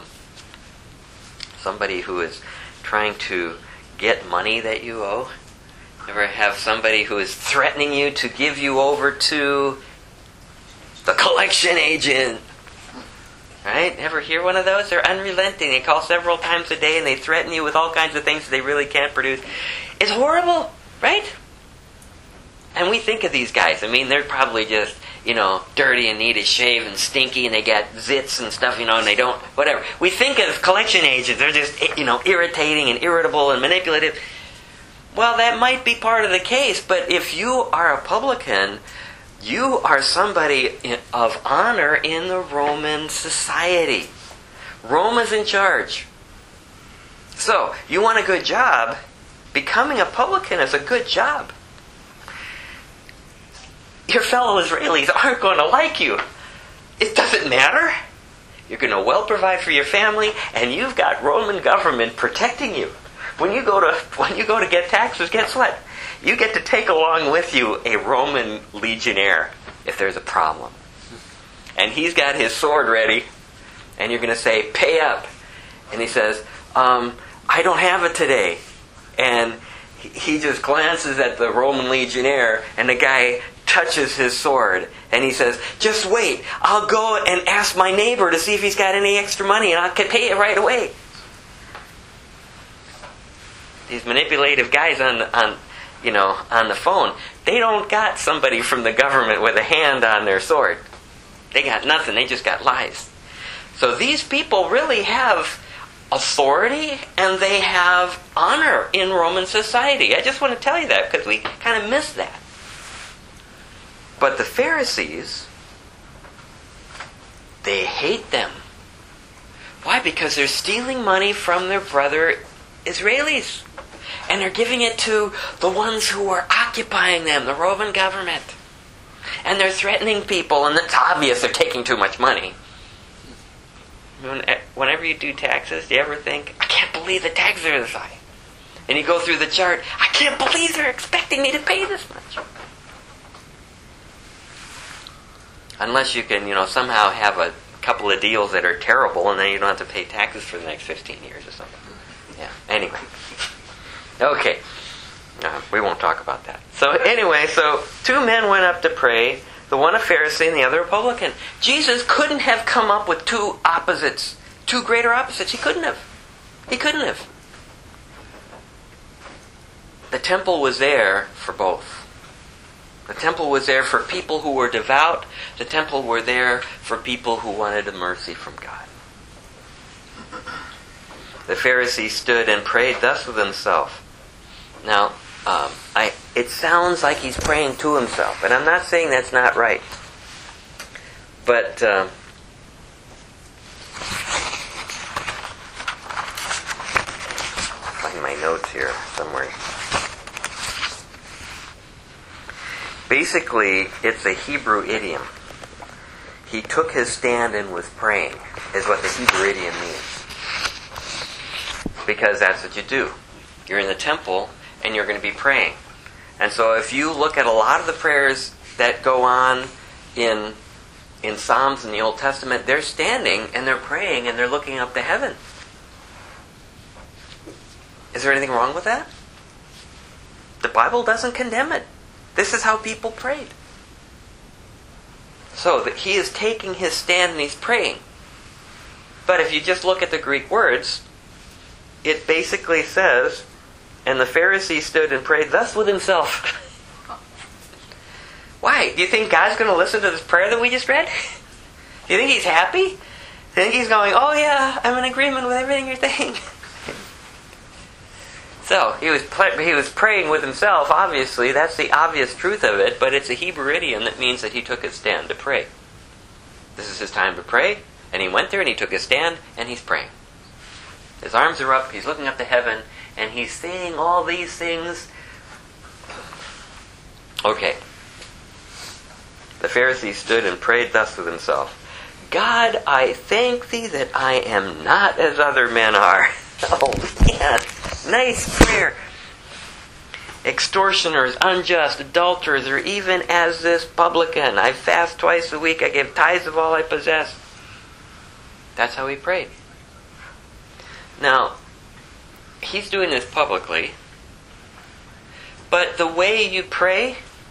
somebody who is trying to get money that you owe? Ever have somebody who is threatening you to give you over to the collection agent? Right? Ever hear one of those? They're unrelenting. They call several times a day and they threaten you with all kinds of things that they really can't produce. It's horrible, right? And we think of these guys. They're probably just, dirty and need a shave and stinky and they got zits and stuff, and they don't, whatever. We think of collection agents. They're just, irritating and irritable and manipulative. Well, that might be part of the case, but if you are a publican, you are somebody of honor in the Roman society. Rome is in charge. So, you want a good job? Becoming a publican is a good job. Your fellow Israelis aren't going to like you. It doesn't matter. You're going to well provide for your family, and you've got Roman government protecting you. When you go to get taxes, guess what? You get to take along with you a Roman legionnaire if there's a problem. And he's got his sword ready, and you're going to say, pay up. And he says, I don't have it today. And he just glances at the Roman legionnaire, and the guy touches his sword. And he says, just wait, I'll go and ask my neighbor to see if he's got any extra money and I can pay it right away. These manipulative guys on the phone, they don't got somebody from the government with a hand on their sword. They got nothing, they just got lies. So these people really have authority and they have honor in Roman society. I just want to tell you that because we kind of miss that. But the Pharisees, they hate them. Why? Because they're stealing money from their brother Israelis. And they're giving it to the ones who are occupying them, the Roman government. And they're threatening people, and it's obvious they're taking too much money. Whenever you do taxes, do you ever think, I can't believe the taxes are this high? And you go through the chart, I can't believe they're expecting me to pay this much. Unless you can, somehow have a couple of deals that are terrible, and then you don't have to pay taxes for the next 15 years or something. Yeah, anyway. Okay. We won't talk about that. So anyway, two men went up to pray, the one a Pharisee and the other a publican. Jesus couldn't have come up with two greater opposites. He couldn't have. The temple was there for both. The temple was there for people who were devout. The temple were there for people who wanted a mercy from God. The Pharisee stood and prayed thus with himself. Now, it sounds like he's praying to himself, and I'm not saying that's not right. But find my notes here somewhere. Basically, it's a Hebrew idiom. He took his stand and was praying, is what the Hebrew idiom means. Because that's what you do. You're in the temple, and you're going to be praying. And so if you look at a lot of the prayers that go on in Psalms in the Old Testament, they're standing and they're praying and they're looking up to heaven. Is there anything wrong with that? The Bible doesn't condemn it. This is how people prayed. So that he is taking his stand and he's praying. But if you just look at the Greek words, it basically says, and the Pharisee stood and prayed thus with himself. Why? Do you think God's going to listen to this prayer that we just read? Do you think he's happy? Do you think he's going, oh yeah, I'm in agreement with everything you're saying? So, he was praying with himself, obviously. That's the obvious truth of it, but it's a Hebrew idiom that means that he took his stand to pray. This is his time to pray, and he went there and he took his stand, and he's praying. His arms are up, he's looking up to heaven, and he's saying all these things. Okay. The Pharisee stood and prayed thus with himself. God, I thank thee that I am not as other men are. Oh man, nice prayer. Extortioners, unjust, adulterers, or even as this publican. I fast twice a week, I give tithes of all I possess. That's how he prayed. Now, he's doing this publicly, but the way you pray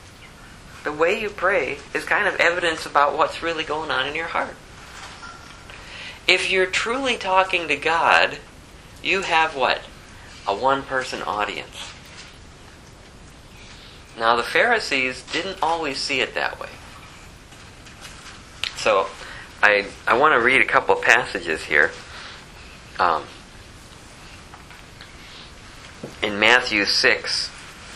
is kind of evidence about what's really going on in your heart. If you're truly talking to God, you have what? A one-person audience. Now, the Pharisees didn't always see it that way. So, I want to read a couple passages here. In Matthew 6,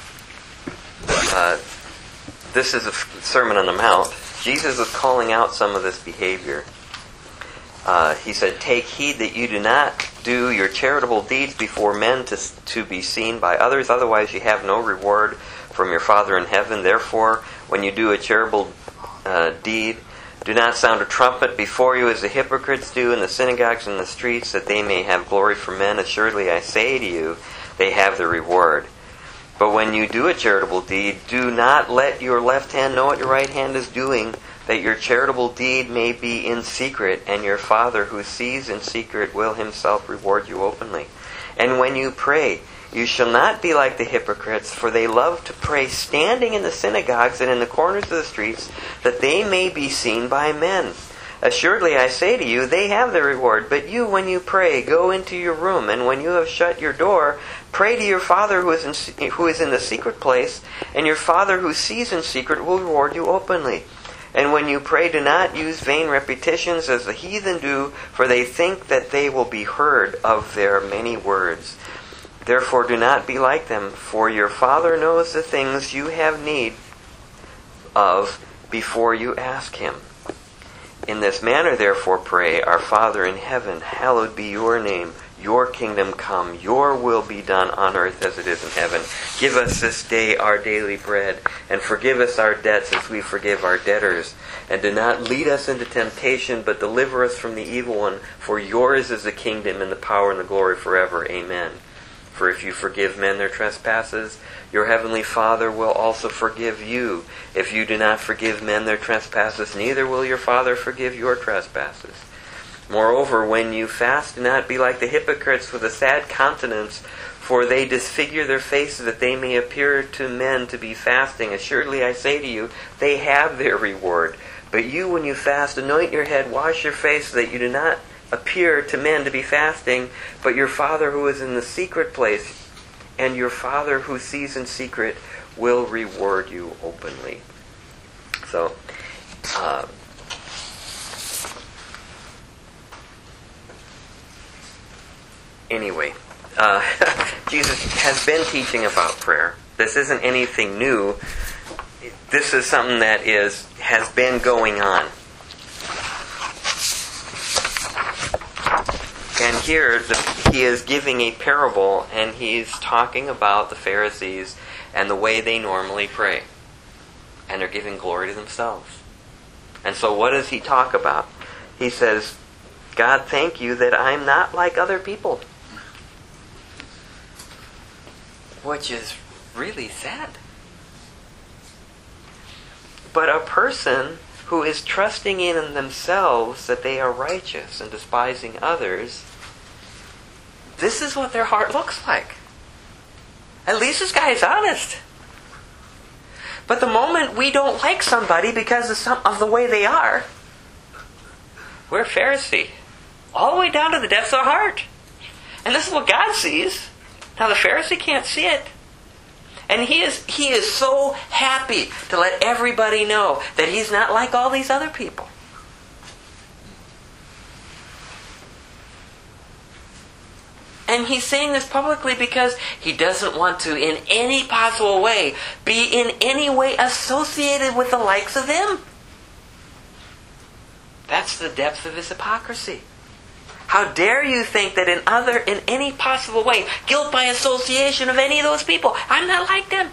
this is a Sermon on the Mount. Jesus is calling out some of this behavior. He said, "Take heed that you do not do your charitable deeds before men to be seen by others, otherwise you have no reward from your Father in heaven. Therefore, when you do a charitable deed, do not sound a trumpet before you as the hypocrites do in the synagogues and the streets, that they may have glory from men. Assuredly, I say to you, they have the reward. But when you do a charitable deed, do not let your left hand know what your right hand is doing, that your charitable deed may be in secret, and your Father who sees in secret will himself reward you openly. And when you pray, You shall not be like the hypocrites, for they love to pray standing in the synagogues and in the corners of the streets, that they may be seen by men. Assuredly I say to you, they have their reward. But you, when you pray, go into your room, and when you have shut your door, pray to your Father who is in the secret place, and your Father who sees in secret will reward you openly. And when you pray, do not use vain repetitions as the heathen do, for they think that they will be heard of their many words. Therefore do not be like them, for your Father knows the things you have need of before you ask Him. In this manner therefore pray, Our Father in heaven, hallowed be your name. Your kingdom come, your will be done on earth as it is in heaven. Give us this day our daily bread, and forgive us our debts as we forgive our debtors. And do not lead us into temptation, but deliver us from the evil one. For yours is the kingdom and the power and the glory forever. Amen. For if you forgive men their trespasses, your heavenly Father will also forgive you. If you do not forgive men their trespasses, neither will your Father forgive your trespasses. Moreover, when you fast, do not be like the hypocrites with a sad countenance, for they disfigure their faces that they may appear to men to be fasting. Assuredly I say to you, they have their reward. But you, when you fast, anoint your head, wash your face, so that you do not appear to men to be fasting, but your Father who is in the secret place, and your Father who sees in secret will reward you openly. So, anyway, Jesus has been teaching about prayer. This isn't anything new. This is something that has been going on. And here he is giving a parable, and he's talking about the Pharisees and the way they normally pray. And they're giving glory to themselves. And so what does he talk about? He says, God, thank you that I'm not like other people. Which is really sad. But a person who is trusting in themselves that they are righteous and despising others, this is what their heart looks like. At least this guy is honest. But the moment we don't like somebody because of the way they are, we're a Pharisee. All the way down to the depths of the heart. And this is what God sees. Now the Pharisee can't see it. And he is so happy to let everybody know that he's not like all these other people. And he's saying this publicly because he doesn't want to, in any possible way, be in any way associated with the likes of them. That's the depth of his hypocrisy. How dare you think that in any possible way, guilt by association of any of those people, I'm not like them.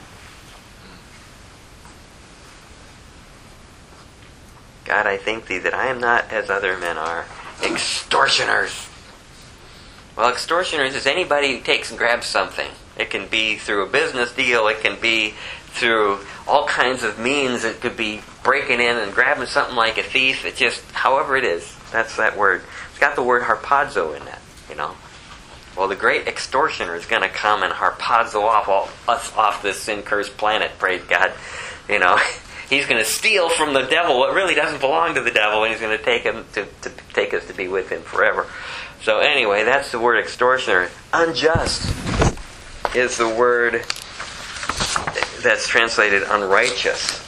God, I thank thee that I am not as other men are, extortioners. Well, extortioners is anybody who takes and grabs something. It can be through a business deal, it can be through all kinds of means. It could be breaking in and grabbing something like a thief. It just, however it is, that's that word. It's got the word harpazo in it, you know. Well, the great extortioner is going to come and harpazo us off this sin-cursed planet, praise God. You know, he's going to steal from the devil what really doesn't belong to the devil, and he's going to take him to take us to be with him forever. So anyway, that's the word extortioner. Unjust is the word that's translated unrighteous.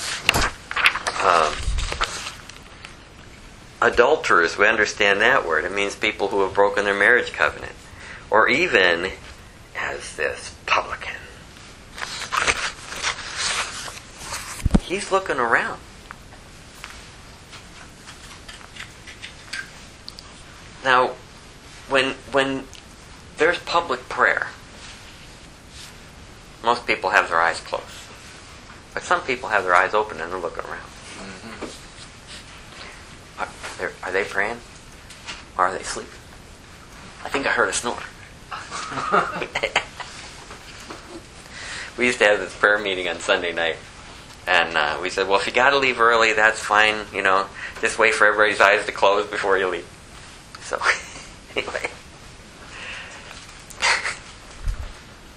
Adulterers, we understand that word. It means people who have broken their marriage covenant. Or even as this publican. He's looking around. Now, when there's public prayer, most people have their eyes closed. But some people have their eyes open and they're looking around. Are they praying? Or are they sleeping? I think I heard a snore. We used to have this prayer meeting on Sunday night. And we said, well, if you got to leave early, that's fine. You know, just wait for everybody's eyes to close before you leave. So, anyway.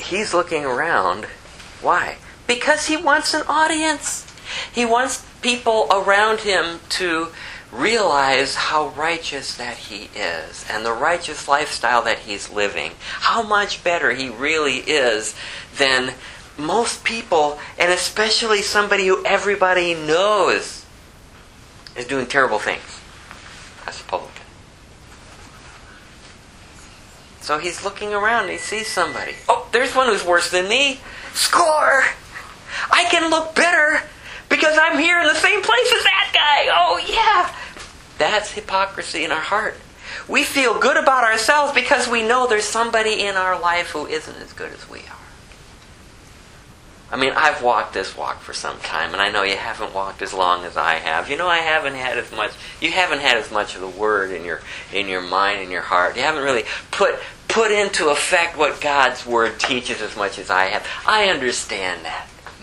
he's looking around. Why? Because he wants an audience. He wants people around him to realize how righteous that he is and the righteous lifestyle that he's living. How much better he really is than most people, and especially somebody who everybody knows is doing terrible things. That's a publican. So he's looking around and he sees somebody. Oh, there's one who's worse than me. Score! I can look better because I'm here in the same place as that guy. Oh, yeah. That's hypocrisy in our heart. We feel good about ourselves because we know there's somebody in our life who isn't as good as we are. I mean, I've walked this walk for some time, and I know you haven't walked as long as I have. You know, you haven't had as much of the Word in your mind and your heart. You haven't really put into effect what God's Word teaches as much as I have. I understand that.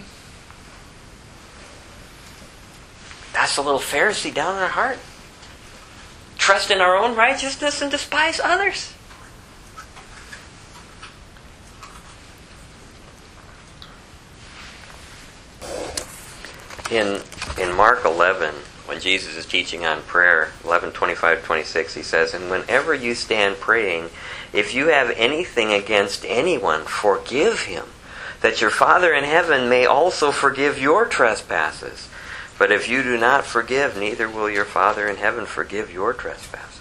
That's a little Pharisee down in our heart. Trust in our own righteousness and despise others. In Mark 11, when Jesus is teaching on prayer, 11:25-26, he says, "And whenever you stand praying, if you have anything against anyone, forgive him, that your Father in heaven may also forgive your trespasses. But if you do not forgive, neither will your Father in heaven forgive your trespasses."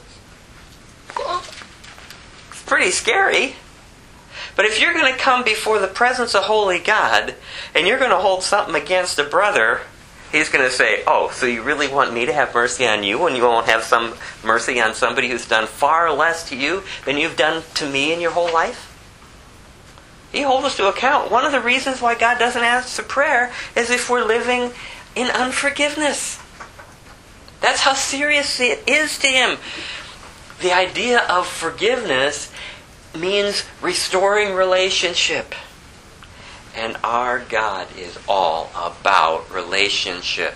It's pretty scary. But if you're going to come before the presence of holy God, and you're going to hold something against a brother, he's going to say, "Oh, so you really want me to have mercy on you when you won't have some mercy on somebody who's done far less to you than you've done to me in your whole life?" He holds us to account. One of the reasons why God doesn't answer prayer is if we're living in unforgiveness. That's how serious it is to Him. The idea of forgiveness means restoring relationship. And our God is all about relationship.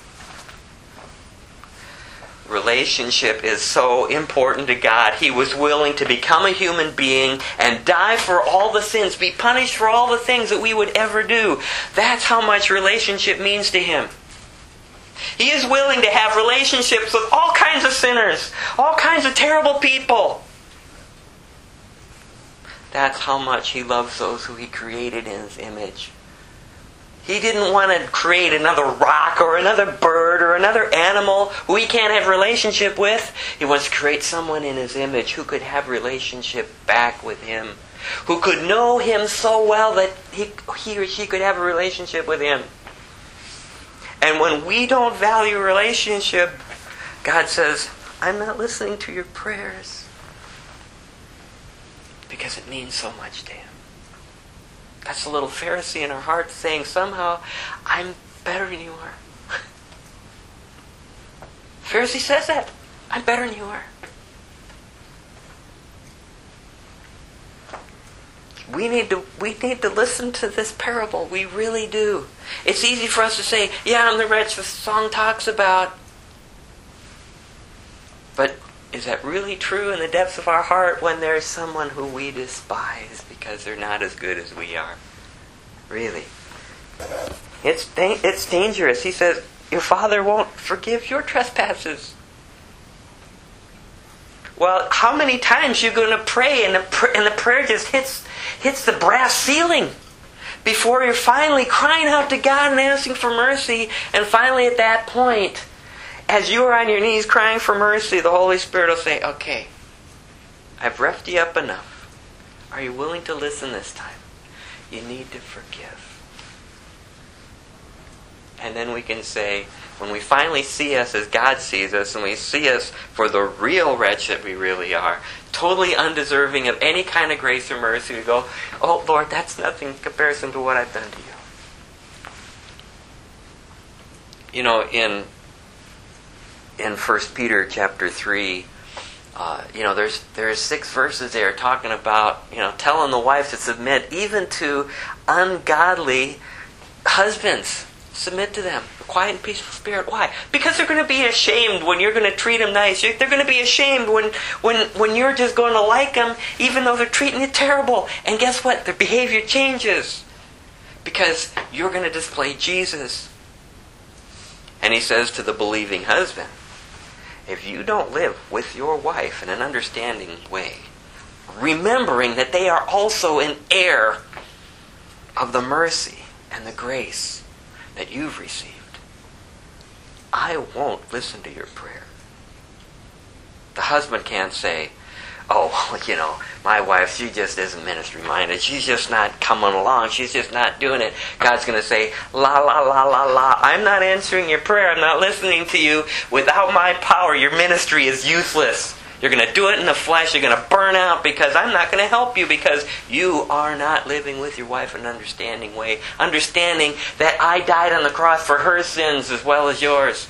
Relationship is so important to God. He was willing to become a human being and die for all the sins, be punished for all the things that we would ever do. That's how much relationship means to Him. He is willing to have relationships with all kinds of sinners, all kinds of terrible people. That's how much He loves those who He created in His image. He didn't want to create another rock or another bird or another animal who He can't have relationship with. He wants to create someone in His image who could have relationship back with Him, who could know Him so well that he or she could have a relationship with Him. And when we don't value relationship, God says, "I'm not listening to your prayers." Because it means so much to Him. That's a little Pharisee in our heart saying, somehow, I'm better than you are. Pharisee says that. I'm better than you are. We need to listen to this parable. We really do. It's easy for us to say, "Yeah, I'm the wretch the song talks about." But is that really true in the depths of our heart when there's someone who we despise because they're not as good as we are? Really. It's dangerous. He says, your Father won't forgive your trespasses. Well, how many times are you going to pray and the prayer just hits the brass ceiling before you're finally crying out to God and asking for mercy, and finally at that point, as you are on your knees crying for mercy, the Holy Spirit will say, "Okay, I've roughed you up enough. Are you willing to listen this time? You need to forgive." And then we can say, when we finally see us as God sees us, and we see us for the real wretch that we really are, totally undeserving of any kind of grace or mercy, we go, "Oh Lord, that's nothing in comparison to what I've done to you." You know, in 1 Peter chapter 3, there's 6 verses there talking about, telling the wives to submit even to ungodly husbands. Submit to them. A quiet and peaceful spirit. Why? Because they're going to be ashamed when you're going to treat them nice. They're going to be ashamed when you're just going to like them, even though they're treating you terrible. And guess what? Their behavior changes. Because you're going to display Jesus. And he says to the believing husband, if you don't live with your wife in an understanding way, remembering that they are also an heir of the mercy and the grace that you've received, I won't listen to your prayer. The husband can't say, oh, my wife, she just isn't ministry minded. She's just not coming along. She's just not doing it. God's going to say, la, la, la, la, la. I'm not answering your prayer. I'm not listening to you. Without my power, your ministry is useless. You're going to do it in the flesh. You're going to burn out because I'm not going to help you because you are not living with your wife in an understanding way. Understanding that I died on the cross for her sins as well as yours.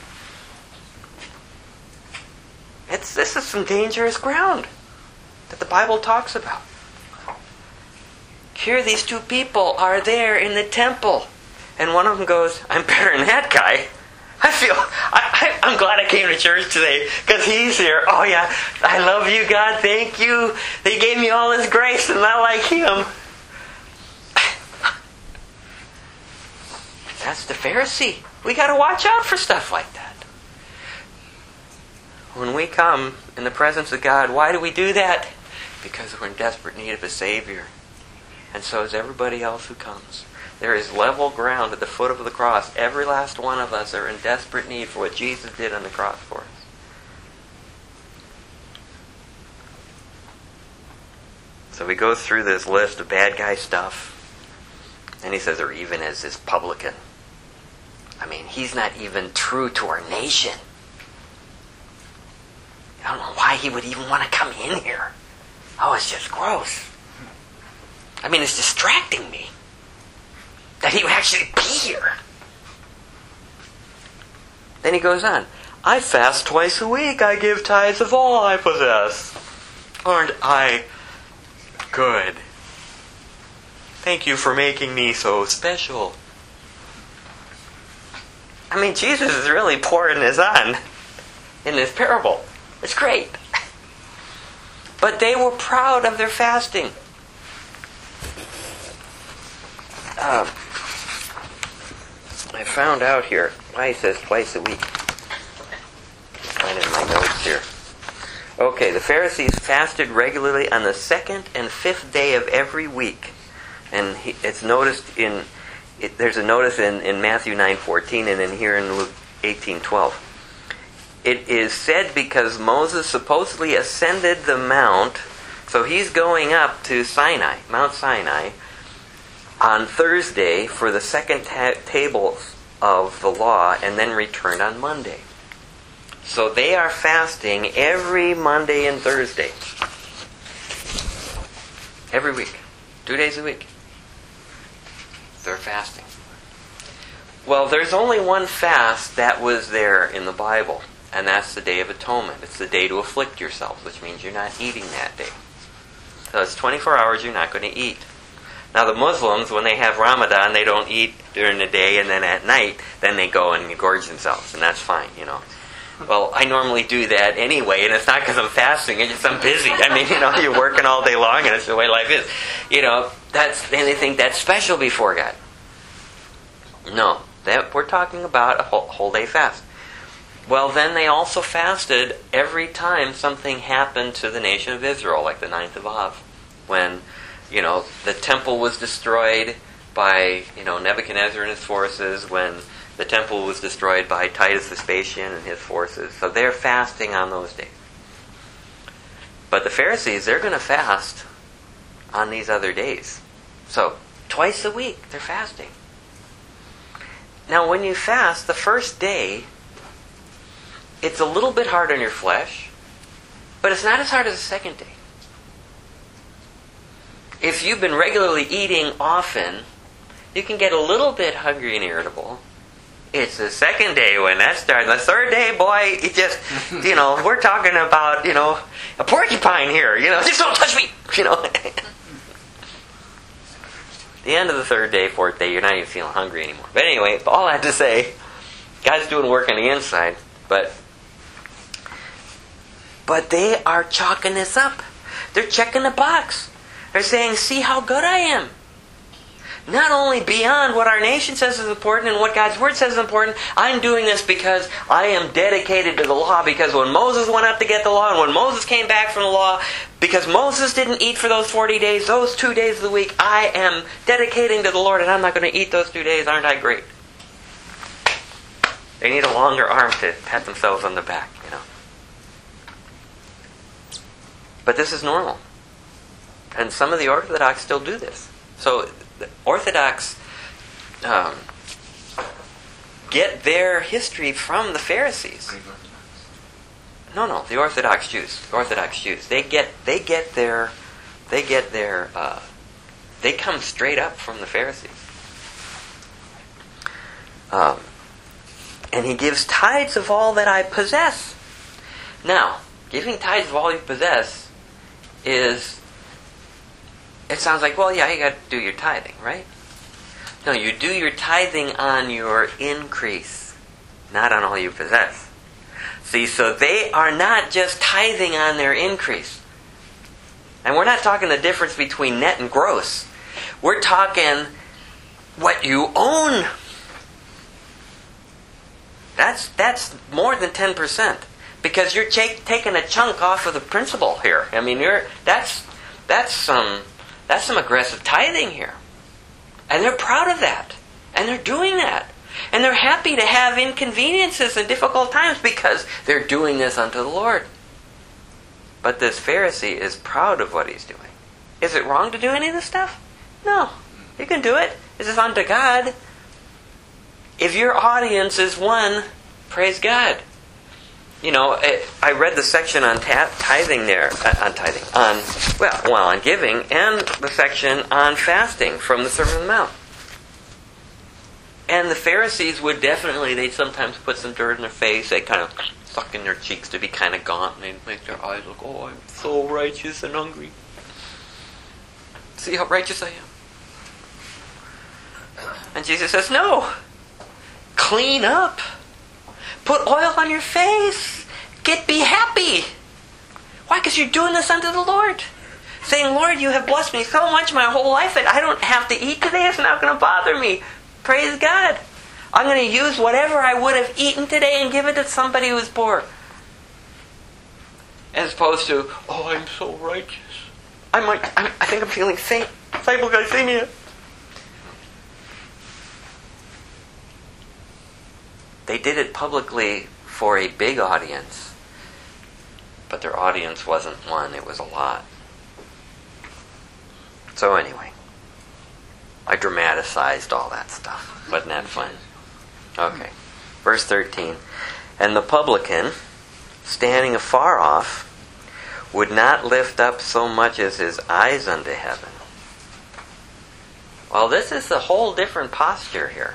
This is some dangerous ground that the Bible talks about. Here these two people are there in the temple. And one of them goes, I'm better than that guy. I'm glad I came to church today because he's here. Oh yeah, I love you, God. Thank you. They gave me all His grace and not like him. That's the Pharisee. We got to watch out for stuff like that. When we come in the presence of God, why do we do that? Because we're in desperate need of a Savior. And so is everybody else who comes. There is level ground at the foot of the cross. Every last one of us are in desperate need for what Jesus did on the cross for us. So he goes through this list of bad guy stuff. And he says, or even as this publican. I mean, he's not even true to our nation. I don't know why he would even want to come in here. Oh, it's just gross. I mean, it's distracting me that he would actually be here. Then he goes on. I fast twice a week. I give tithes of all I possess. Aren't I good? Thank you for making me so special. I mean, Jesus is really pouring this on in this parable. It's great. But they were proud of their fasting. I found out here why he says twice a week. Find it in my notes here. Okay, the Pharisees fasted regularly on the 2nd and 5th day of every week. And it's noticed there's a notice in Matthew 9:14 and then here in Luke 18:12. It is said because Moses supposedly ascended the mount, so he's going up to Sinai, Mount Sinai, on Thursday for the second tables of the law and then returned on Monday. So they are fasting every Monday and Thursday. Every week. 2 days a week. They're fasting. Well, there's only one fast that was there in the Bible, and that's the Day of Atonement. It's the day to afflict yourself, which means you're not eating that day. So it's 24 hours you're not going to eat. Now the Muslims, when they have Ramadan, they don't eat during the day, and then at night, then they go and gorge themselves, and that's fine, Well, I normally do that anyway, and it's not because I'm fasting, it's just I'm busy. I mean, you're working all day long, and it's the way life is. And they think that's special before God. No, we're talking about a whole day fast. Well, then they also fasted every time something happened to the nation of Israel, like the 9th of Av, when the temple was destroyed by, Nebuchadnezzar and his forces, when the temple was destroyed by Titus Vespasian and his forces. So they're fasting on those days. But the Pharisees, they're going to fast on these other days. So, twice a week, they're fasting. Now, when you fast, the first day, it's a little bit hard on your flesh, but it's not as hard as the second day. If you've been regularly eating often, you can get a little bit hungry and irritable. It's the second day when that starts. The third day, boy, it just, we're talking about, a porcupine here, just don't touch me, The end of the third day, fourth day, you're not even feeling hungry anymore. But anyway, all I had to say, God's doing work on the inside, but they are chalking this up. They're checking the box. They're saying, see how good I am. Not only beyond what our nation says is important and what God's Word says is important, I'm doing this because I am dedicated to the law. Because when Moses went up to get the law, and when Moses came back from the law, because Moses didn't eat for those 40 days, those 2 days of the week, I am dedicating to the Lord, and I'm not going to eat those 2 days. Aren't I great? They need a longer arm to pat themselves on the back, you know. But this is normal. And some of the Orthodox still do this. So the Orthodox get their history from the Pharisees. No, the Orthodox Jews. They come straight up from the Pharisees. And he gives tithes of all that I possess. Now, giving tithes of all you possess is, it sounds like, well, yeah, you got to do your tithing, right? No, you do your tithing on your increase, not on all you possess. See, so they are not just tithing on their increase. And we're not talking the difference between net and gross. We're talking what you own. That's more than 10%. Because you're taking a chunk off of the principal here. I mean, that's some aggressive tithing here. And they're proud of that. And they're doing that. And they're happy to have inconveniences and difficult times because they're doing this unto the Lord. But this Pharisee is proud of what he's doing. Is it wrong to do any of this stuff? No. You can do it. This is unto God. If your audience is one, praise God. You know, I read the section on tithing there, on giving, and the section on fasting from the Sermon on the Mount. And the Pharisees would definitely, they'd sometimes put some dirt in their face, they'd kind of suck in their cheeks to be kind of gaunt, and they'd make their eyes look, oh, I'm so righteous and hungry. See how righteous I am? And Jesus says, no! Clean up! Put oil on your face. Be happy. Why? Because you're doing this unto the Lord. Saying, Lord, you have blessed me so much my whole life that I don't have to eat today. It's not going to bother me. Praise God. I'm going to use whatever I would have eaten today and give it to somebody who's poor. As opposed to, oh, I'm so righteous. I think I'm feeling faint. Hypoglycemia. They did it publicly for a big audience, but their audience wasn't one, it was a lot. So anyway, I dramatized all that stuff. Wasn't that fun? Okay. Verse 13. And the publican, standing afar off, would not lift up so much as his eyes unto heaven. Well, this is a whole different posture here.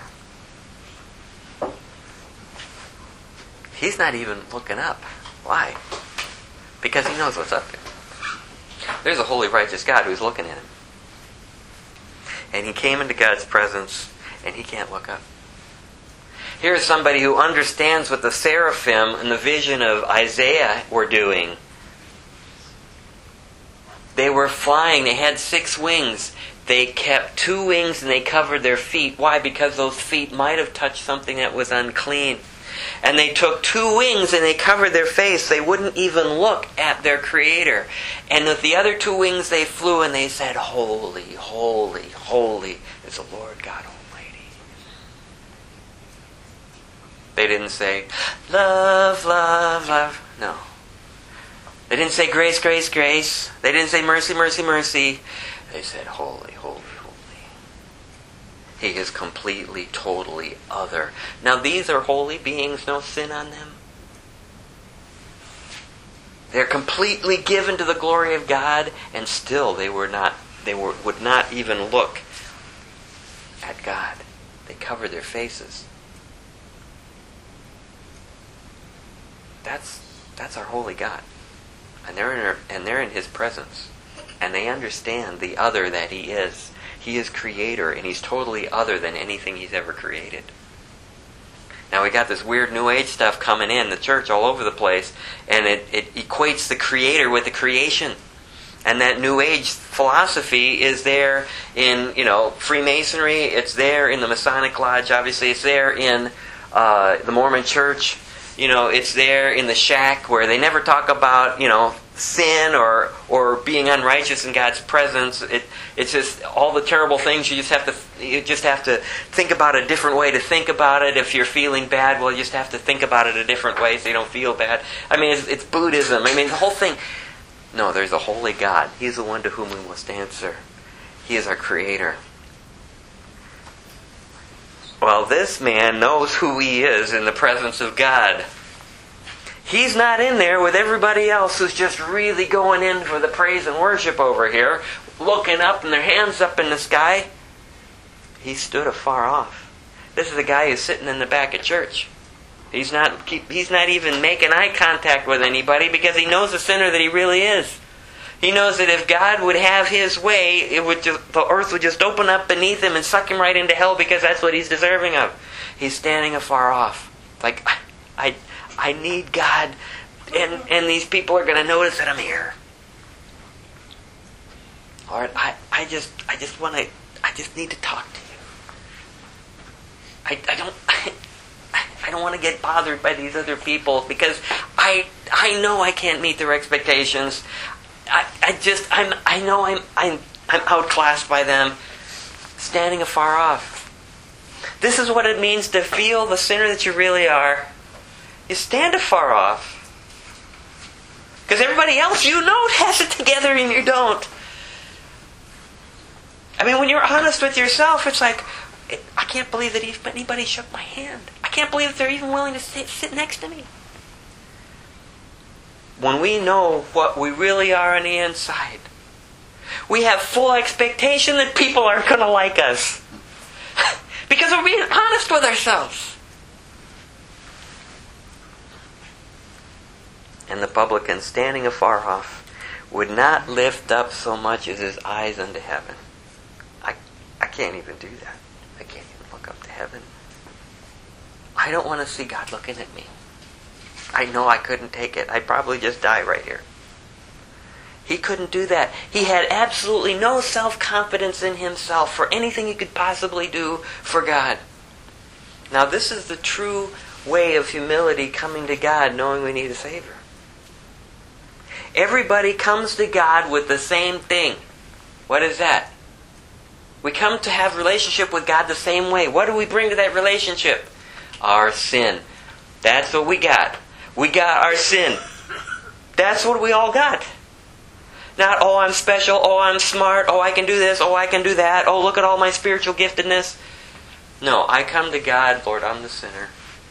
He's not even looking up. Why? Because he knows what's up there. There's a holy, righteous God who's looking at him. And he came into God's presence, and he can't look up. Here's somebody who understands what the seraphim in the vision of Isaiah were doing. They were flying. They had 6 wings. They kept 2 wings and they covered their feet. Why? Because those feet might have touched something that was unclean. And they took 2 wings and they covered their face. They wouldn't even look at their Creator. And with the other 2 wings they flew and they said, Holy, holy, holy is the Lord God Almighty. They didn't say, love, love, love. No. They didn't say grace, grace, grace. They didn't say mercy, mercy, mercy. They said holy, holy, holy. He is completely, totally other. Now these are holy beings, no sin on them. They're completely given to the glory of God, and still would not even look at God. They cover their faces. That's our holy God. And they're in His presence. And they understand the other that He is. He is creator, and he's totally other than anything he's ever created. Now we got this weird New Age stuff coming in the church all over the place, and it equates the creator with the creation. And that New Age philosophy is there in, Freemasonry. It's there in the Masonic Lodge, obviously. It's there in the Mormon Church. It's there in the shack where they never talk about, sin or being unrighteous in God's presence. It's just all the terrible things. You just have to think about a different way to think about it. If you're feeling bad, well, you just have to think about it a different way so you don't feel bad. I mean, it's Buddhism. I mean, the whole thing. No, there's a holy God. He's the one to whom we must answer. He is our creator. Well, this man knows who he is in the presence of God. He's not in there with everybody else who's just really going in for the praise and worship over here, looking up and their hands up in the sky. He stood afar off. This is a guy who's sitting in the back of church. He's not even making eye contact with anybody because he knows the sinner that he really is. He knows that if God would have His way, the earth would just open up beneath him and suck him right into hell because that's what he's deserving of. He's standing afar off. Like, I need God, and these people are going to notice that I'm here. Lord, I just need to talk to you. I don't want to get bothered by these other people because I know I can't meet their expectations. I know I'm outclassed by them. Standing afar off. This is what it means to feel the sinner that you really are. You stand afar off. Because everybody else has it together and you don't. I mean, when you're honest with yourself, it's like, I can't believe that anybody shook my hand. I can't believe that they're even willing to sit next to me. When we know what we really are on the inside, we have full expectation that people aren't going to like us. Because we're being honest with ourselves. And the publican, standing afar off, would not lift up so much as his eyes unto heaven. I can't even do that. I can't even look up to heaven. I don't want to see God looking at me. I know I couldn't take it. I'd probably just die right here. He couldn't do that. He had absolutely no self-confidence in himself for anything he could possibly do for God. Now this is the true way of humility, coming to God knowing we need a Savior. Everybody comes to God with the same thing. What is that? We come to have relationship with God the same way. What do we bring to that relationship? Our sin. That's what we got. We got our sin. That's what we all got. Not, oh, I'm special, oh, I'm smart, oh, I can do this, oh, I can do that, oh, look at all my spiritual giftedness. No, I come to God, Lord, I'm the sinner.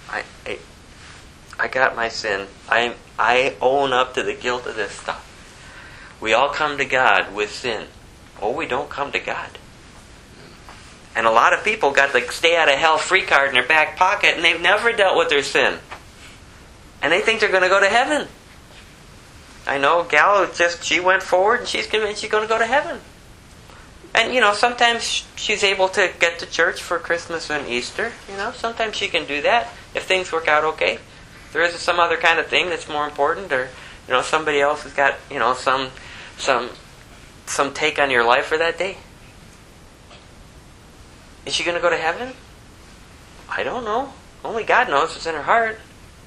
I got my sin. I own up to the guilt of this stuff. We all come to God with sin. Oh, we don't come to God. And a lot of people got the stay out of hell free card in their back pocket, and they've never dealt with their sin. And they think they're going to go to heaven. I know a gal she went forward and she's convinced she's going to go to heaven. And, sometimes she's able to get to church for Christmas and Easter. Sometimes she can do that if things work out okay. There is some other kind of thing that's more important, or, somebody else has got, some take on your life for that day. Is she going to go to heaven? I don't know. Only God knows what's in her heart.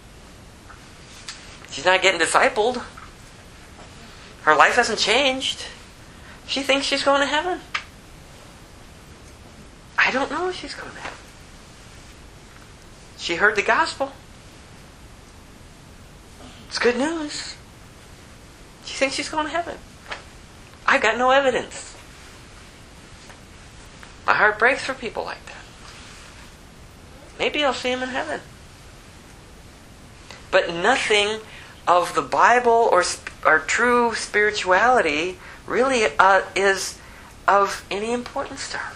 She's not getting discipled. Her life hasn't changed. She thinks she's going to heaven. I don't know if she's going to heaven. She heard the gospel. It's good news. She thinks she's going to heaven. I've got no evidence. My heart breaks for people like that. Maybe I'll see him in heaven. But nothing of the Bible or true spirituality really is of any importance to her.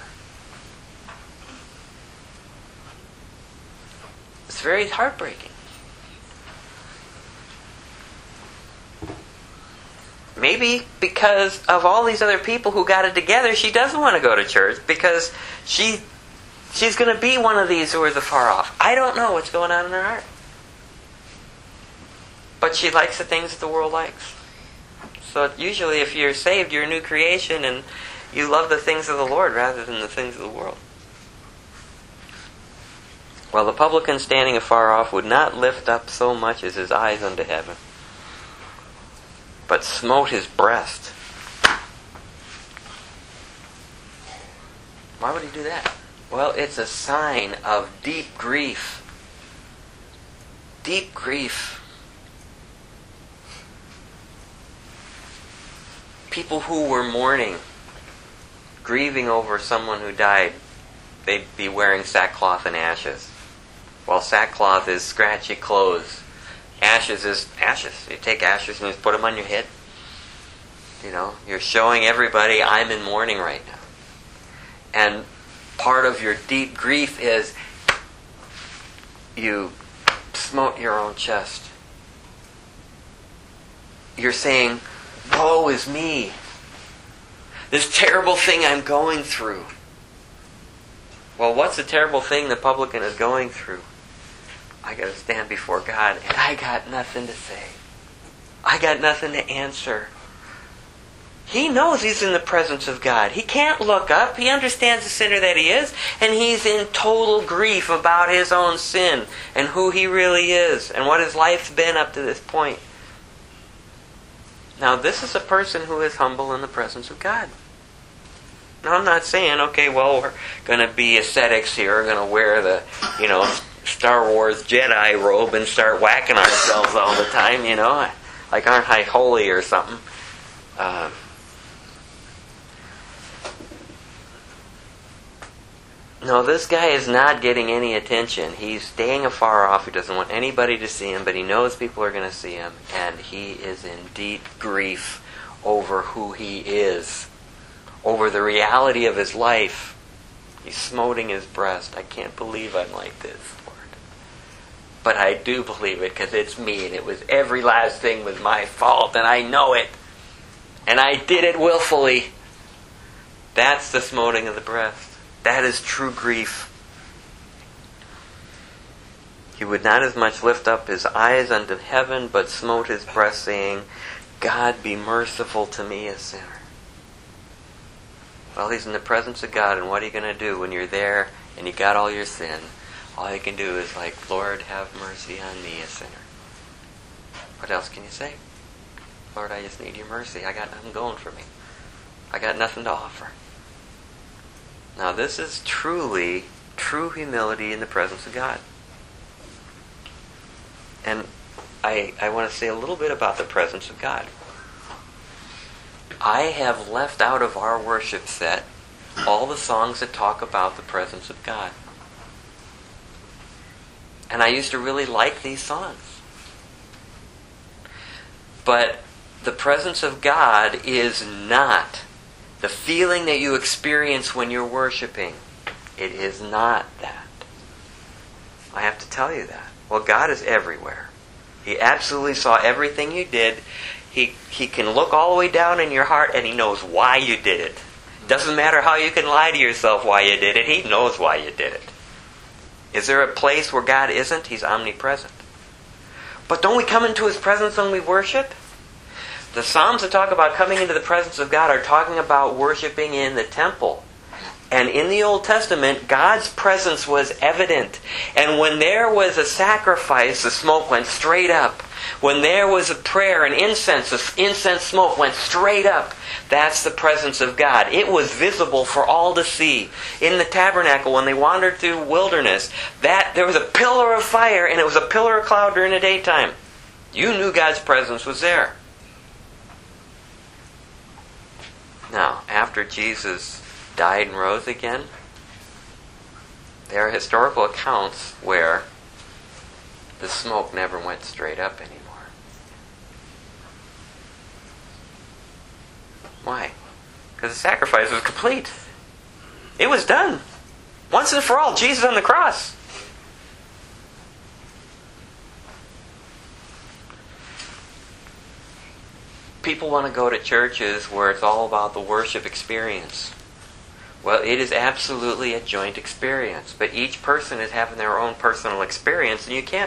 It's very heartbreaking. Maybe because of all these other people who got it together, she doesn't want to go to church because she's going to be one of these who is afar off. I don't know what's going on in her heart. But she likes the things that the world likes. So usually if you're saved, you're a new creation and you love the things of the Lord rather than the things of the world. Well, the publican standing afar off would not lift up so much as his eyes unto heaven, but smote his breast. Why would he do that? Well, it's a sign of deep grief. Deep grief. People who were mourning, grieving over someone who died, they'd be wearing sackcloth and ashes. While sackcloth is scratchy clothes, ashes is ashes. You take ashes and you just put them on your head. You know, you're showing everybody, I'm in mourning right now. And part of your deep grief is you smote your own chest. You're saying, woe is me. This terrible thing I'm going through. Well, what's the terrible thing the publican is going through? I got to stand before God and I got nothing to say. I got nothing to answer. He knows he's in the presence of God. He can't look up. He understands the sinner that he is, and he's in total grief about his own sin and who he really is and what his life's been up to this point. Now, this is a person who is humble in the presence of God. Now, I'm not saying, okay, well, we're going to be ascetics here. We're going to wear the, Star Wars Jedi robe and start whacking ourselves all the time, like aren't I holy or something. No, this guy is not getting any attention. He's staying afar off. He doesn't want anybody to see him, but he knows people are going to see him, and he is in deep grief over who he is, over the reality of his life. He's smoting his breast. I can't believe I'm like this, Lord. But I do believe it because it's me, and it was every last thing was my fault, and I know it. And I did it willfully. That's the smoting of the breast. That is true grief. He would not as much lift up his eyes unto heaven, but smote his breast, saying, God, be merciful to me, a sinner. Well, he's in the presence of God, and what are you going to do when you're there and you got all your sin? All you can do is like, Lord, have mercy on me, a sinner. What else can you say? Lord, I just need your mercy. I got nothing going for me. I got nothing to offer. Now, this is truly true humility in the presence of God. And I want to say a little bit about the presence of God. I have left out of our worship set all the songs that talk about the presence of God. And I used to really like these songs. But the presence of God is not the feeling that you experience when you're worshiping. It is not that. I have to tell you that. Well, God is everywhere. He absolutely saw everything you did. He can look all the way down in your heart, and He knows why you did it. Doesn't matter how you can lie to yourself why you did it. He knows why you did it. Is there a place where God isn't? He's omnipresent. But don't we come into His presence when we worship? The Psalms that talk about coming into the presence of God are talking about worshiping in the temple. And in the Old Testament, God's presence was evident. And when there was a sacrifice, the smoke went straight up. When there was a prayer and incense, the incense smoke went straight up. That's the presence of God. It was visible for all to see. In the tabernacle, when they wandered through the wilderness, there was a pillar of fire and it was a pillar of cloud during the daytime. You knew God's presence was there. Now, after Jesus died and rose again, there are historical accounts where the smoke never went straight up anymore. Why? Because the sacrifice was complete. It was done. Once and for all, Jesus on the cross. people want to go to churches where it's all about the worship experience. Well, it is absolutely a joint experience, but each person is having their own personal experience, and you can't,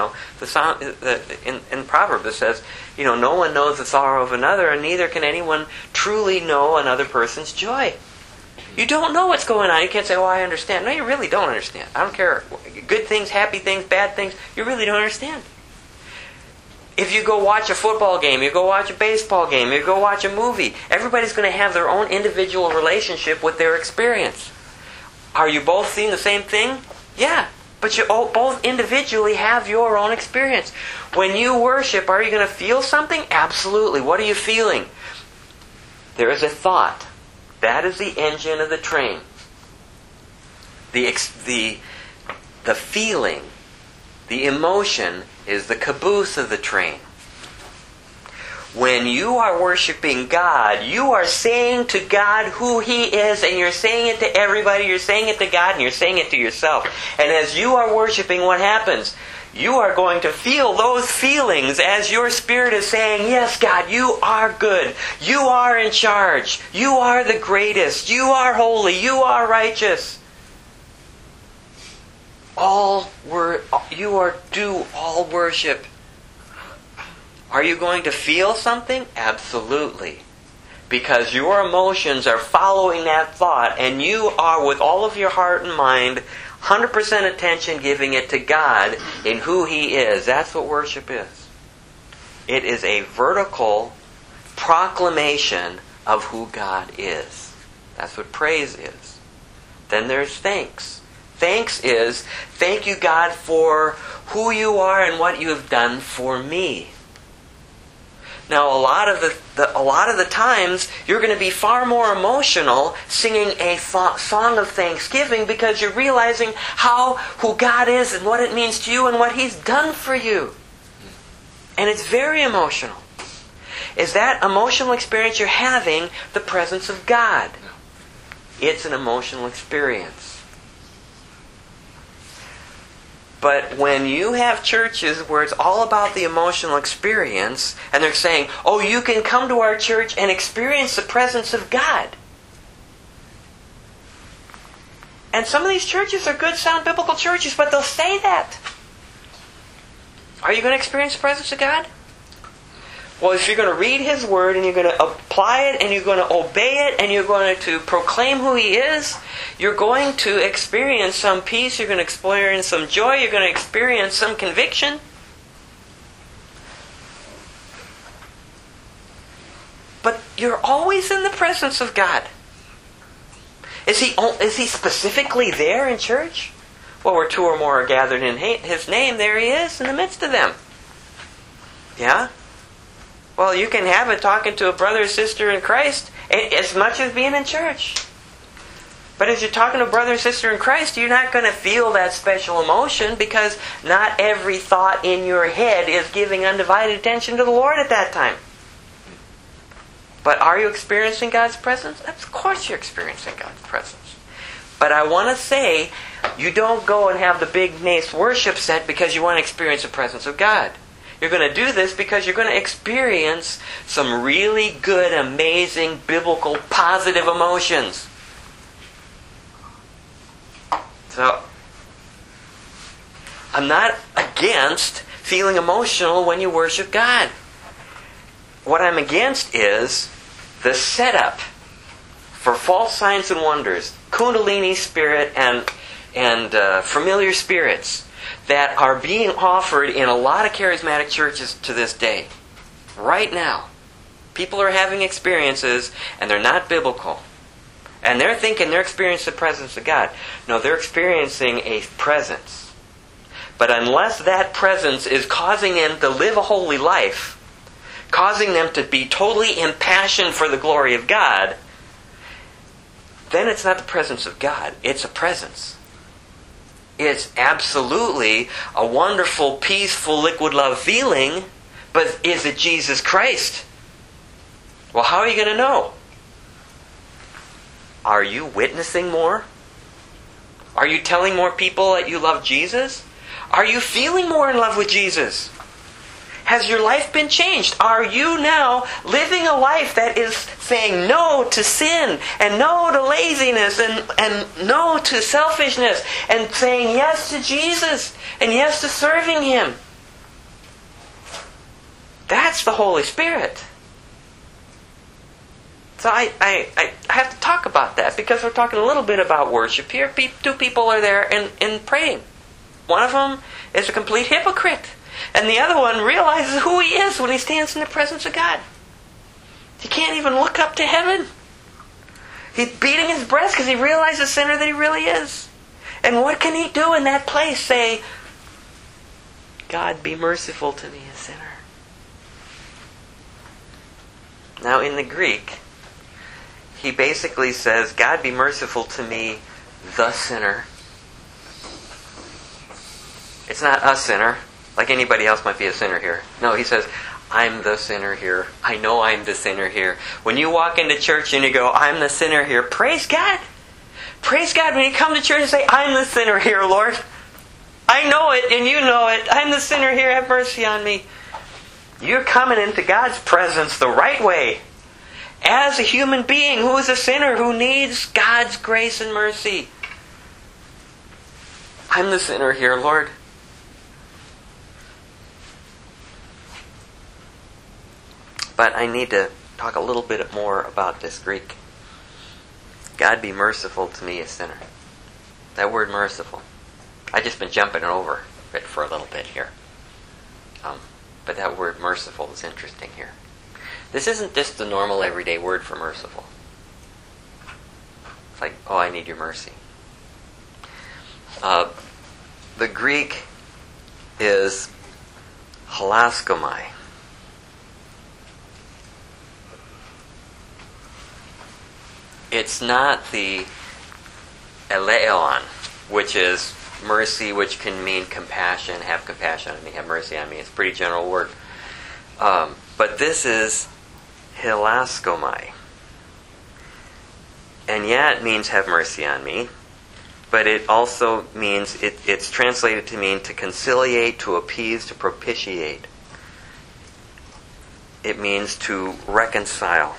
in Proverbs it says, no one knows the sorrow of another, and neither can anyone truly know another person's joy. You don't know what's going on. You can't say, "Oh, I understand." No, you really don't understand. I don't care. Good things, happy things, bad things, you really don't understand. If you go watch a football game, you go watch a baseball game, you go watch a movie, everybody's going to have their own individual relationship with their experience. Are you both seeing the same thing? Yeah, but you both individually have your own experience. When you worship, are you going to feel something? Absolutely. What are you feeling? There is a thought. That is the engine of the train. The feeling, the emotion is the caboose of the train. When you are worshiping God, you are saying to God who He is, and you're saying it to everybody, you're saying it to God, and you're saying it to yourself. And as you are worshiping, what happens? You are going to feel those feelings as your spirit is saying, "Yes, God, you are good. You are in charge. You are the greatest. You are holy. You are righteous. You are due all worship." Are you going to feel something? Absolutely. Because your emotions are following that thought, and you are, with all of your heart and mind, 100% attention giving it to God in who He is. That's what worship is. It is a vertical proclamation of who God is. That's what praise is. Then there's thanks. Thanks is, thank you, God, for who you are and what you have done for me. Now, a lot of the times, you're going to be far more emotional singing a song of thanksgiving because you're realizing who God is and what it means to you and what He's done for you. And it's very emotional. Is that emotional experience you're having the presence of God? It's an emotional experience. But when you have churches where it's all about the emotional experience, and they're saying, "Oh, you can come to our church and experience the presence of God." And some of these churches are good, sound biblical churches, but they'll say that. Are you going to experience the presence of God? Well, if you're going to read His Word and you're going to apply it and you're going to obey it and you're going to proclaim who He is, you're going to experience some peace, you're going to experience some joy, you're going to experience some conviction. But you're always in the presence of God. Is He specifically there in church? Well, where two or more are gathered in His name, there He is in the midst of them. Yeah? Well, you can have it talking to a brother or sister in Christ as much as being in church. But as you're talking to a brother or sister in Christ, you're not going to feel that special emotion because not every thought in your head is giving undivided attention to the Lord at that time. But are you experiencing God's presence? Of course you're experiencing God's presence. But I want to say, you don't go and have the big, nice worship set because you want to experience the presence of God. You're going to do this because you're going to experience some really good, amazing, biblical, positive emotions. So, I'm not against feeling emotional when you worship God. What I'm against is the setup for false signs and wonders, Kundalini spirit and familiar spirits that are being offered in a lot of charismatic churches to this day. Right now. People are having experiences and they're not biblical. And they're thinking they're experiencing the presence of God. No, they're experiencing a presence. But unless that presence is causing them to live a holy life, causing them to be totally impassioned for the glory of God, then it's not the presence of God. It's a presence. It's absolutely a wonderful, peaceful, liquid love feeling, but is it Jesus Christ? Well, how are you going to know? Are you witnessing more? Are you telling more people that you love Jesus? Are you feeling more in love with Jesus? Has your life been changed? Are you now living a life that is saying no to sin and no to laziness and no to selfishness and saying yes to Jesus and yes to serving Him? That's the Holy Spirit. So I have to talk about that because we're talking a little bit about worship here. Two people are there and praying. One of them is a complete hypocrite. And the other one realizes who he is when he stands in the presence of God. He can't even look up to heaven. He's beating his breast because he realizes the sinner that he really is. And what can he do in that place? Say, God, be merciful to me, a sinner. Now in the Greek, he basically says, God, be merciful to me, the sinner. It's not a sinner, like anybody else might be a sinner here. No, he says, I'm the sinner here. I know I'm the sinner here. When you walk into church and you go, I'm the sinner here, praise God. Praise God when you come to church and say, I'm the sinner here, Lord. I know it and you know it. I'm the sinner here. Have mercy on me. You're coming into God's presence the right way. As a human being who is a sinner who needs God's grace and mercy. I'm the sinner here, Lord. But I need to talk a little bit more about this Greek. God be merciful to me, a sinner. That word merciful. I've just been jumping over it for a little bit here. But that word merciful is interesting here. This isn't just the normal everyday word for merciful. It's like, oh, I need your mercy. The Greek is hilaskomai. It's not the eleon, which is mercy, which can mean compassion, have compassion on me, have mercy on me. It's a pretty general word. But this is hilaskomai. And yeah, it means have mercy on me. But it also means, it's translated to mean to conciliate, to appease, to propitiate. It means to reconcile.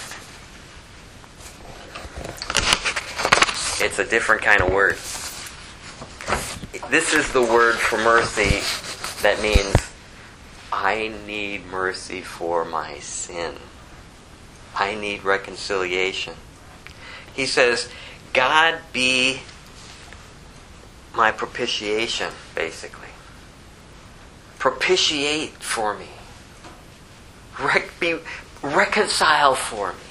It's a different kind of word. This is the word for mercy that means I need mercy for my sin. I need reconciliation. He says, God be my propitiation, basically. Propitiate for me. Reconcile for me.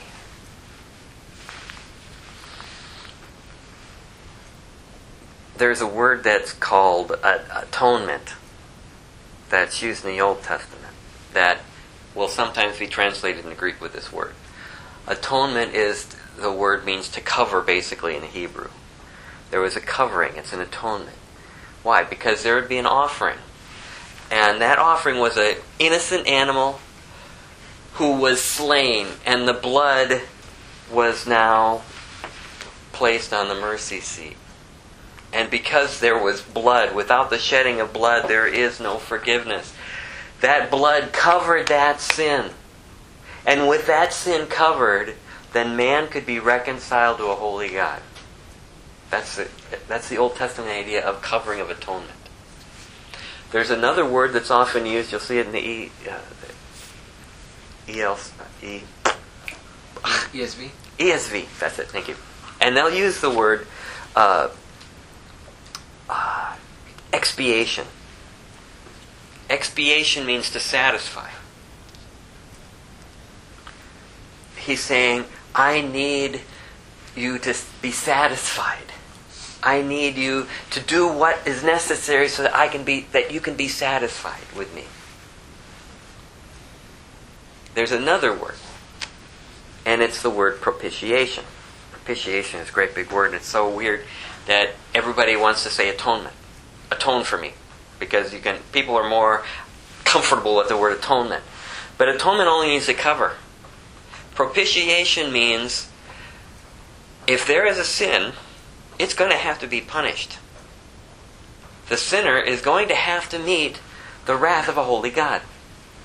There's a word that's called atonement that's used in the Old Testament that will sometimes be translated in the Greek with this word. Atonement is, the word means to cover basically in the Hebrew. There was a covering, it's an atonement. Why? Because there would be an offering. And that offering was an innocent animal who was slain, and the blood was now placed on the mercy seat. And because there was blood, without the shedding of blood, there is no forgiveness. That blood covered that sin. And with that sin covered, then man could be reconciled to a holy God. That's the Old Testament idea of covering of atonement. There's another word that's often used, you'll see it in the ESV? ESV, that's it, thank you. And they'll use the word expiation. Expiation means to satisfy. He's saying, I need you to be satisfied. I need you to do what is necessary so that you can be satisfied with me. There's another word, and it's the word propitiation. Propitiation is a great big word, and it's so weird that everybody wants to say atonement. Atone for me. Because people are more comfortable with the word atonement. But atonement only means to cover. Propitiation means if there is a sin, it's going to have to be punished. The sinner is going to have to meet the wrath of a holy God.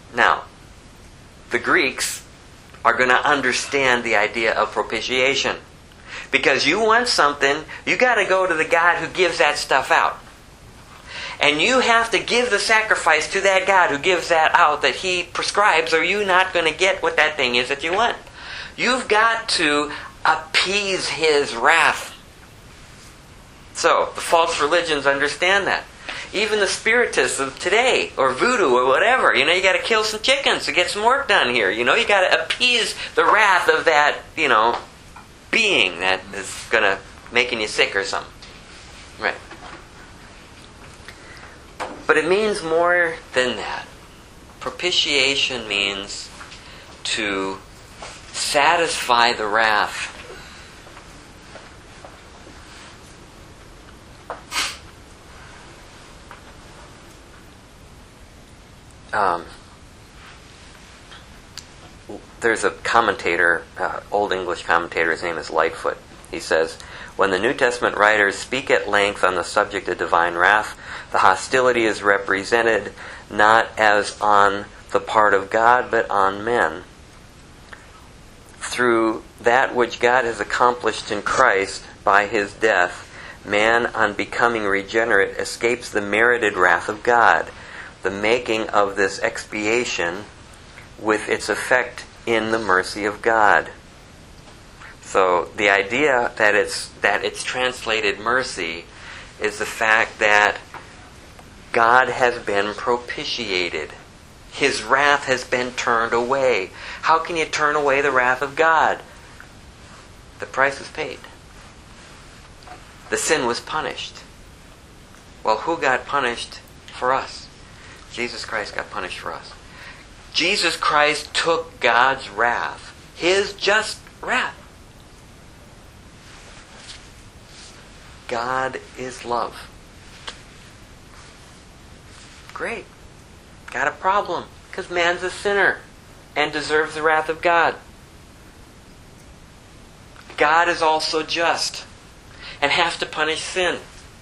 Now, the Greeks are going to understand the idea of propitiation. Because you want something, you got to go to the God who gives that stuff out. And you have to give the sacrifice to that God who gives that out that He prescribes, or you're not going to get what that thing is that you want. You've got to appease His wrath. So, the false religions understand that. Even the spiritists of today, or voodoo, or whatever, you got to kill some chickens to get some work done here. You got to appease the wrath of that, being that is going to making you sick or something. Right. But it means more than that. Propitiation means to satisfy the wrath. There's a commentator, Old English commentator, his name is Lightfoot. He says, when the New Testament writers speak at length on the subject of divine wrath, the hostility is represented not as on the part of God, but on men. Through that which God has accomplished in Christ by His death, man, on becoming regenerate, escapes the merited wrath of God, the making of this expiation with its effect in the mercy of God. So the idea that it's translated mercy is the fact that God has been propitiated. His wrath has been turned away. How can you turn away the wrath of God? The price was paid. The sin was punished. Well, who got punished for us? Jesus Christ got punished for us. Jesus Christ took God's wrath, His just wrath. God is love. Great. Got a problem, because man's a sinner and deserves the wrath of God. God is also just and has to punish sin.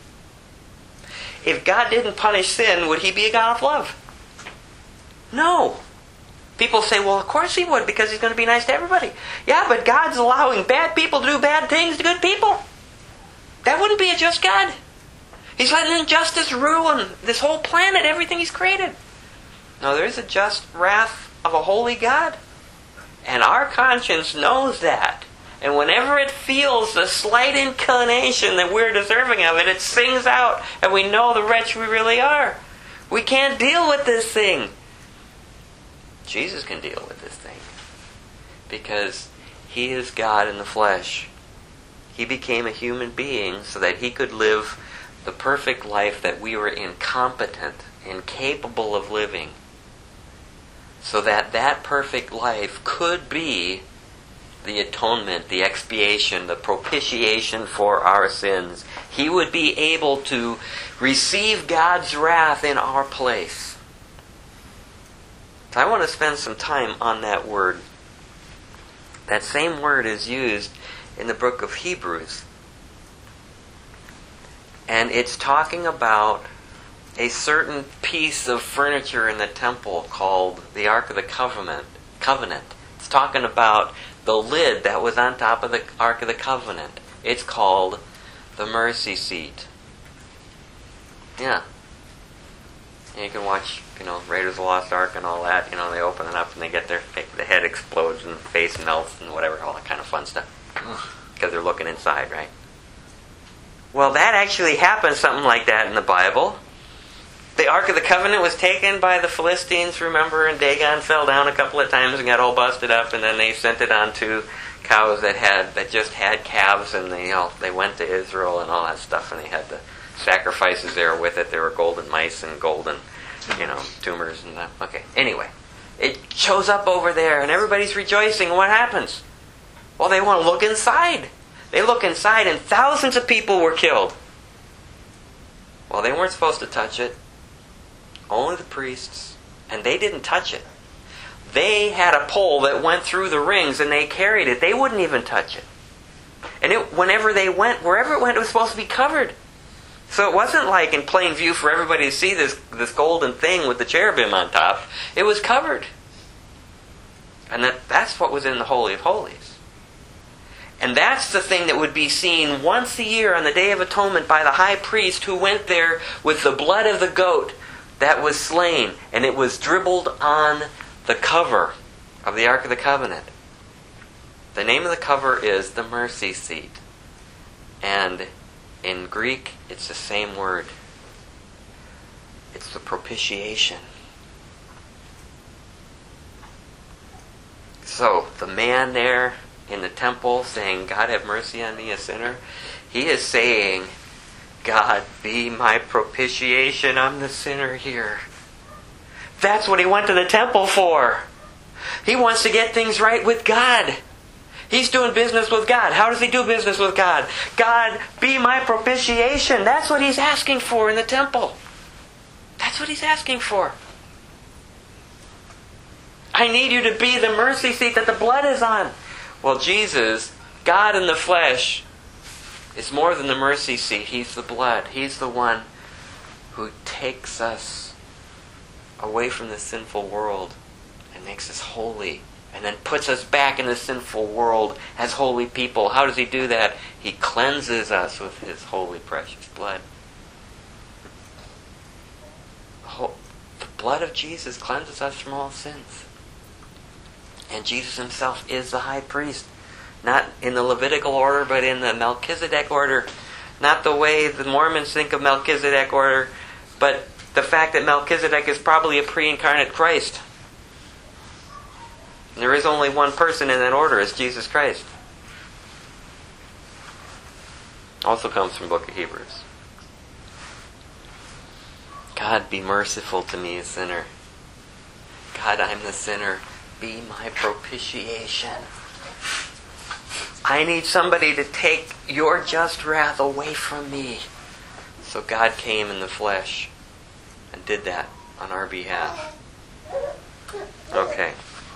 If God didn't punish sin, would He be a God of love? No. People say, well, of course He would, because He's going to be nice to everybody. Yeah, but God's allowing bad people to do bad things to good people. That wouldn't be a just God. He's letting injustice ruin this whole planet, everything He's created. No, there is a just wrath of a holy God. And our conscience knows that. And whenever it feels the slight inclination that we're deserving of it, it sings out, and we know the wretch we really are. We can't deal with this thing. Jesus can deal with this thing. Because He is God in the flesh. He became a human being so that He could live the perfect life that we were incompetent, incapable of living. So that that perfect life could be the atonement, the expiation, the propitiation for our sins. He would be able to receive God's wrath in our place. So I want to spend some time on that word. That same word is used in the book of Hebrews. And it's talking about a certain piece of furniture in the temple called the Ark of the Covenant. It's talking about the lid that was on top of the Ark of the Covenant. It's called the mercy seat. Yeah. And you can watch, Raiders of the Lost Ark and all that. They open it up and they get the head explodes and the face melts and whatever, all that kind of fun stuff. Because they're looking inside, right? Well, that actually happened, something like that in the Bible. The Ark of the Covenant was taken by the Philistines, remember, and Dagon fell down a couple of times and got all busted up, and then they sent it on to cows that just had calves, and they went to Israel and all that stuff, and they had the sacrifices there with it. There were golden mice and golden, tumors and that. Okay, anyway, it shows up over there, and everybody's rejoicing. What happens? Well, they want to look inside. They look inside, and thousands of people were killed. Well, they weren't supposed to touch it. Only the priests. And they didn't touch it. They had a pole that went through the rings, and they carried it. They wouldn't even touch it. And whenever they went, wherever it went, it was supposed to be covered. So it wasn't like in plain view for everybody to see this golden thing with the cherubim on top. It was covered. And that's what was in the Holy of Holies. And that's the thing that would be seen once a year on the Day of Atonement by the high priest who went there with the blood of the goat that was slain. And it was dribbled on the cover of the Ark of the Covenant. The name of the cover is the mercy seat. And in Greek, it's the same word. It's the propitiation. So, the man there in the temple saying, God have mercy on me, a sinner, he is saying, God be my propitiation, I'm the sinner here. That's what he went to the temple for. He wants to get things right with God. He's doing business with God. How does he do business with God? God, be my propitiation. That's what he's asking for in the temple. That's what he's asking for. I need you to be the mercy seat that the blood is on. Well, Jesus, God in the flesh, is more than the mercy seat. He's the blood. He's the one who takes us away from the sinful world and makes us holy, and then puts us back in the sinful world as holy people. How does he do that? He cleanses us with his holy, precious blood. The blood of Jesus cleanses us from all sins. And Jesus himself is the high priest. Not in the Levitical order, but in the Melchizedek order. Not the way the Mormons think of Melchizedek order, but the fact that Melchizedek is probably a pre-incarnate Christ. And there is only one person in that order, it's Jesus Christ. Also comes from the book of Hebrews. God, be merciful to me, a sinner. God, I'm the sinner. Be my propitiation. I need somebody to take your just wrath away from me. So God came in the flesh and did that on our behalf. Okay.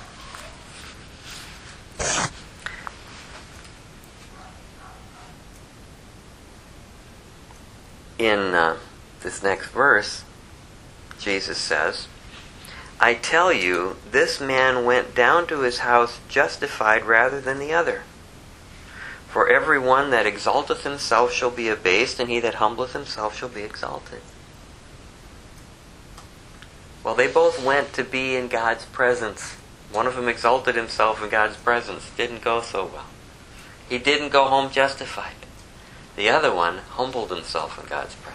In this next verse, Jesus says, I tell you, this man went down to his house justified rather than the other. For every one that exalteth himself shall be abased, and he that humbleth himself shall be exalted. Well, they both went to be in God's presence. One of them exalted himself in God's presence. Didn't go so well. He didn't go home justified. The other one humbled himself in God's presence.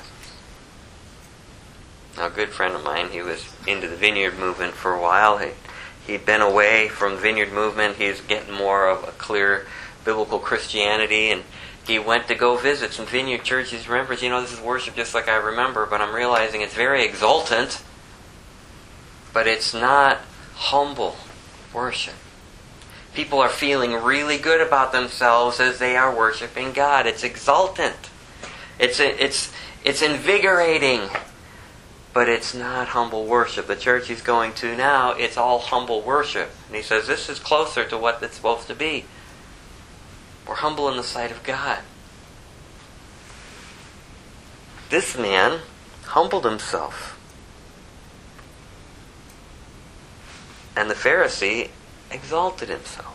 Now, a good friend of mine, he was into the Vineyard movement for a while. He'd been away from the Vineyard movement. He was getting more of a clear biblical Christianity, and he went to go visit some Vineyard churches. He remembers, this is worship just like I remember, but I'm realizing it's very exultant, but it's not humble worship. People are feeling really good about themselves as they are worshiping God. It's exultant. It's invigorating. But it's not humble worship. The church he's going to now, it's all humble worship. And he says this is closer to what it's supposed to be. We're humble in the sight of God. This man humbled himself. And the Pharisee exalted himself.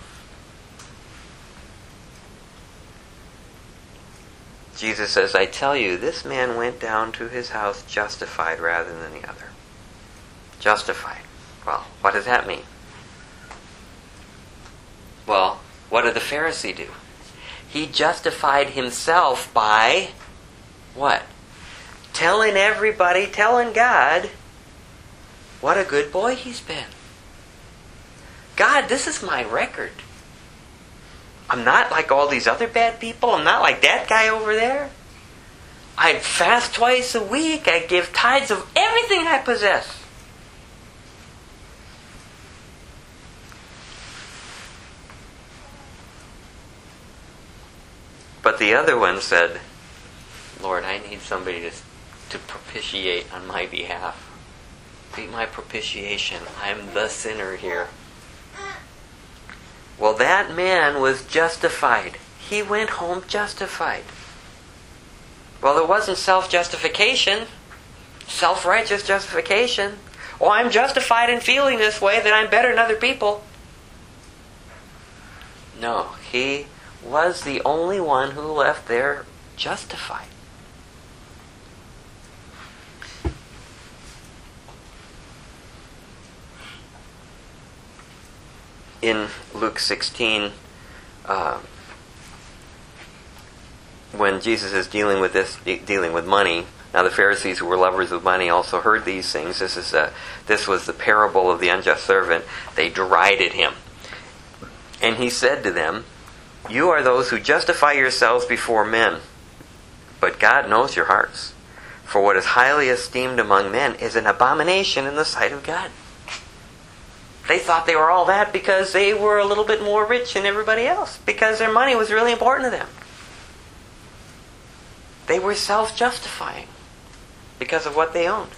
Jesus says, I tell you, this man went down to his house justified rather than the other. Justified. Well, what does that mean? Well, what did the Pharisee do? He justified himself by what? Telling everybody, telling God, what a good boy he's been. God, this is my record. I'm not like all these other bad people. I'm not like that guy over there. I fast twice a week. I give tithes of everything I possess. But the other one said, Lord, I need somebody to propitiate on my behalf. Be my propitiation. I'm the sinner here. Well, that man was justified. He went home justified. Well, it wasn't self-justification, self-righteous justification. Oh, I'm justified in feeling this way, that I'm better than other people. No, he was the only one who left there justified. In Luke 16, when Jesus is dealing with money, now the Pharisees, who were lovers of money, also heard these things. This was the parable of the unjust servant. They derided him. And he said to them, "You are those who justify yourselves before men, but God knows your hearts. For what is highly esteemed among men is an abomination in the sight of God." They thought they were all that because they were a little bit more rich than everybody else, because their money was really important to them. They were self-justifying because of what they owned.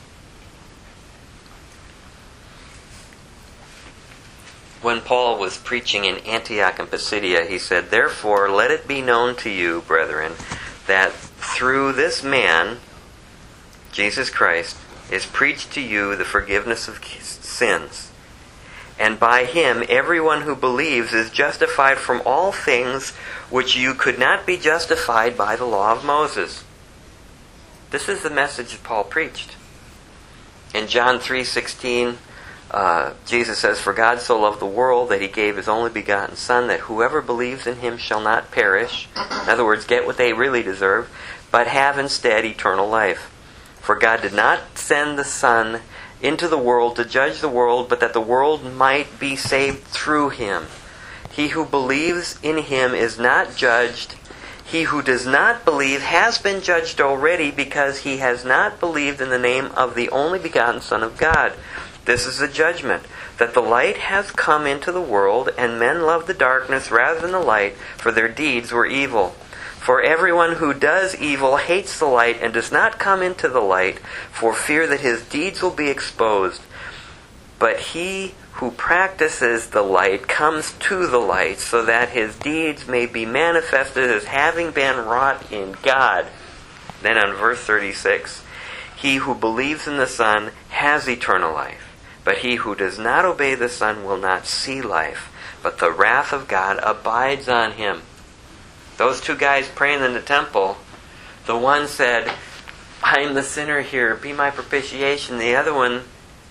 When Paul was preaching in Antioch and Pisidia, he said, "Therefore let it be known to you, brethren, that through this man, Jesus Christ, is preached to you the forgiveness of sins. And by him everyone who believes is justified from all things which you could not be justified by the law of Moses." This is the message that Paul preached. In John 3:16, Jesus says, "For God so loved the world that he gave his only begotten Son, that whoever believes in him shall not perish," in other words, get what they really deserve, "but have instead eternal life. For God did not send the Son into the world to judge the world, but that the world might be saved through him. He who believes in him is not judged. He who does not believe has been judged already, because he has not believed in the name of the only begotten Son of God. This is the judgment, that the light has come into the world, and men love the darkness rather than the light, for their deeds were evil. For everyone who does evil hates the light and does not come into the light, for fear that his deeds will be exposed. But he who practices the light comes to the light, so that his deeds may be manifested as having been wrought in God." Then on verse 36, "He who believes in the Son has eternal life, but he who does not obey the Son will not see life, but the wrath of God abides on him." Those two guys praying in the temple, the one said, "I'm the sinner here, be my propitiation." The other one,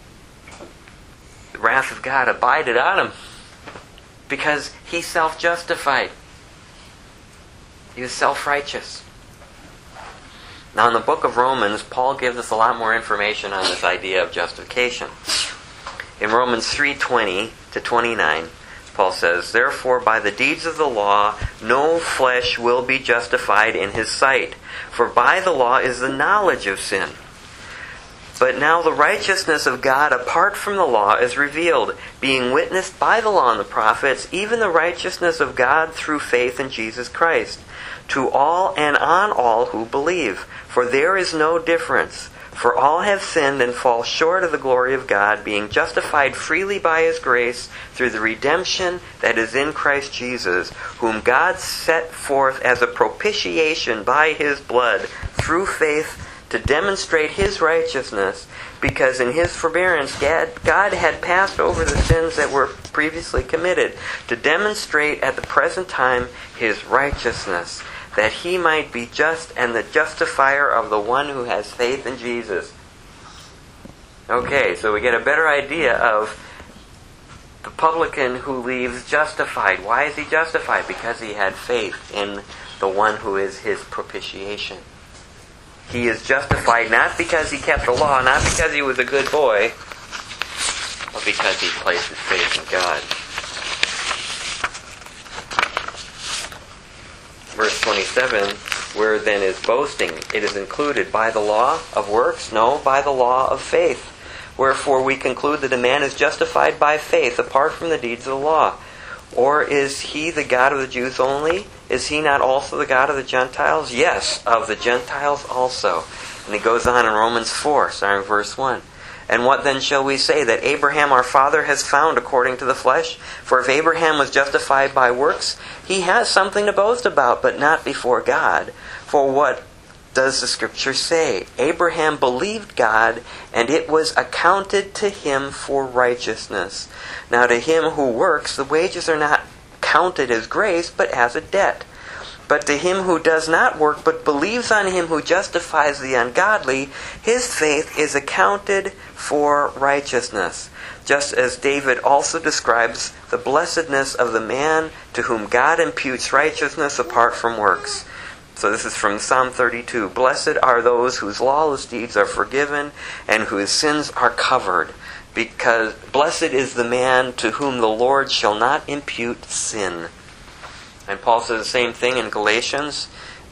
the wrath of God abided on him because he self-justified. He was self-righteous. Now in the book of Romans, Paul gives us a lot more information on this idea of justification. In Romans 3:20 to 29, Paul says, "Therefore by the deeds of the law no flesh will be justified in his sight, for by the law is the knowledge of sin. But now the righteousness of God apart from the law is revealed, being witnessed by the law and the prophets, even the righteousness of God through faith in Jesus Christ, to all and on all who believe. For there is no difference. For all have sinned and fall short of the glory of God, being justified freely by his grace through the redemption that is in Christ Jesus, whom God set forth as a propitiation by his blood through faith to demonstrate his righteousness, because in his forbearance God had passed over the sins that were previously committed, to demonstrate at the present time his righteousness, that he might be just and the justifier of the one who has faith in Jesus." Okay, so we get a better idea of the publican who leaves justified. Why is he justified? Because he had faith in the one who is his propitiation. He is justified not because he kept the law, not because he was a good boy, but because he placed his faith in God. Verse 27, "Where then is boasting? It is included by the law of works? No, by the law of faith. Wherefore we conclude that a man is justified by faith apart from the deeds of the law. Or is he the God of the Jews only? Is he not also the God of the Gentiles? Yes, of the Gentiles also." And he goes on in Romans 4, starting verse 1. "And what then shall we say? That Abraham our father has found according to the flesh? For if Abraham was justified by works, he has something to boast about, but not before God. For what does the Scripture say? Abraham believed God, and it was accounted to him for righteousness. Now to him who works, the wages are not counted as grace, but as a debt. But to him who does not work, but believes on him who justifies the ungodly, his faith is accounted for righteousness. Just as David also describes the blessedness of the man to whom God imputes righteousness apart from works. So this is from Psalm 32. Blessed are those whose lawless deeds are forgiven and whose sins are covered. Because blessed is the man to whom the Lord shall not impute sin. And Paul says the same thing in Galatians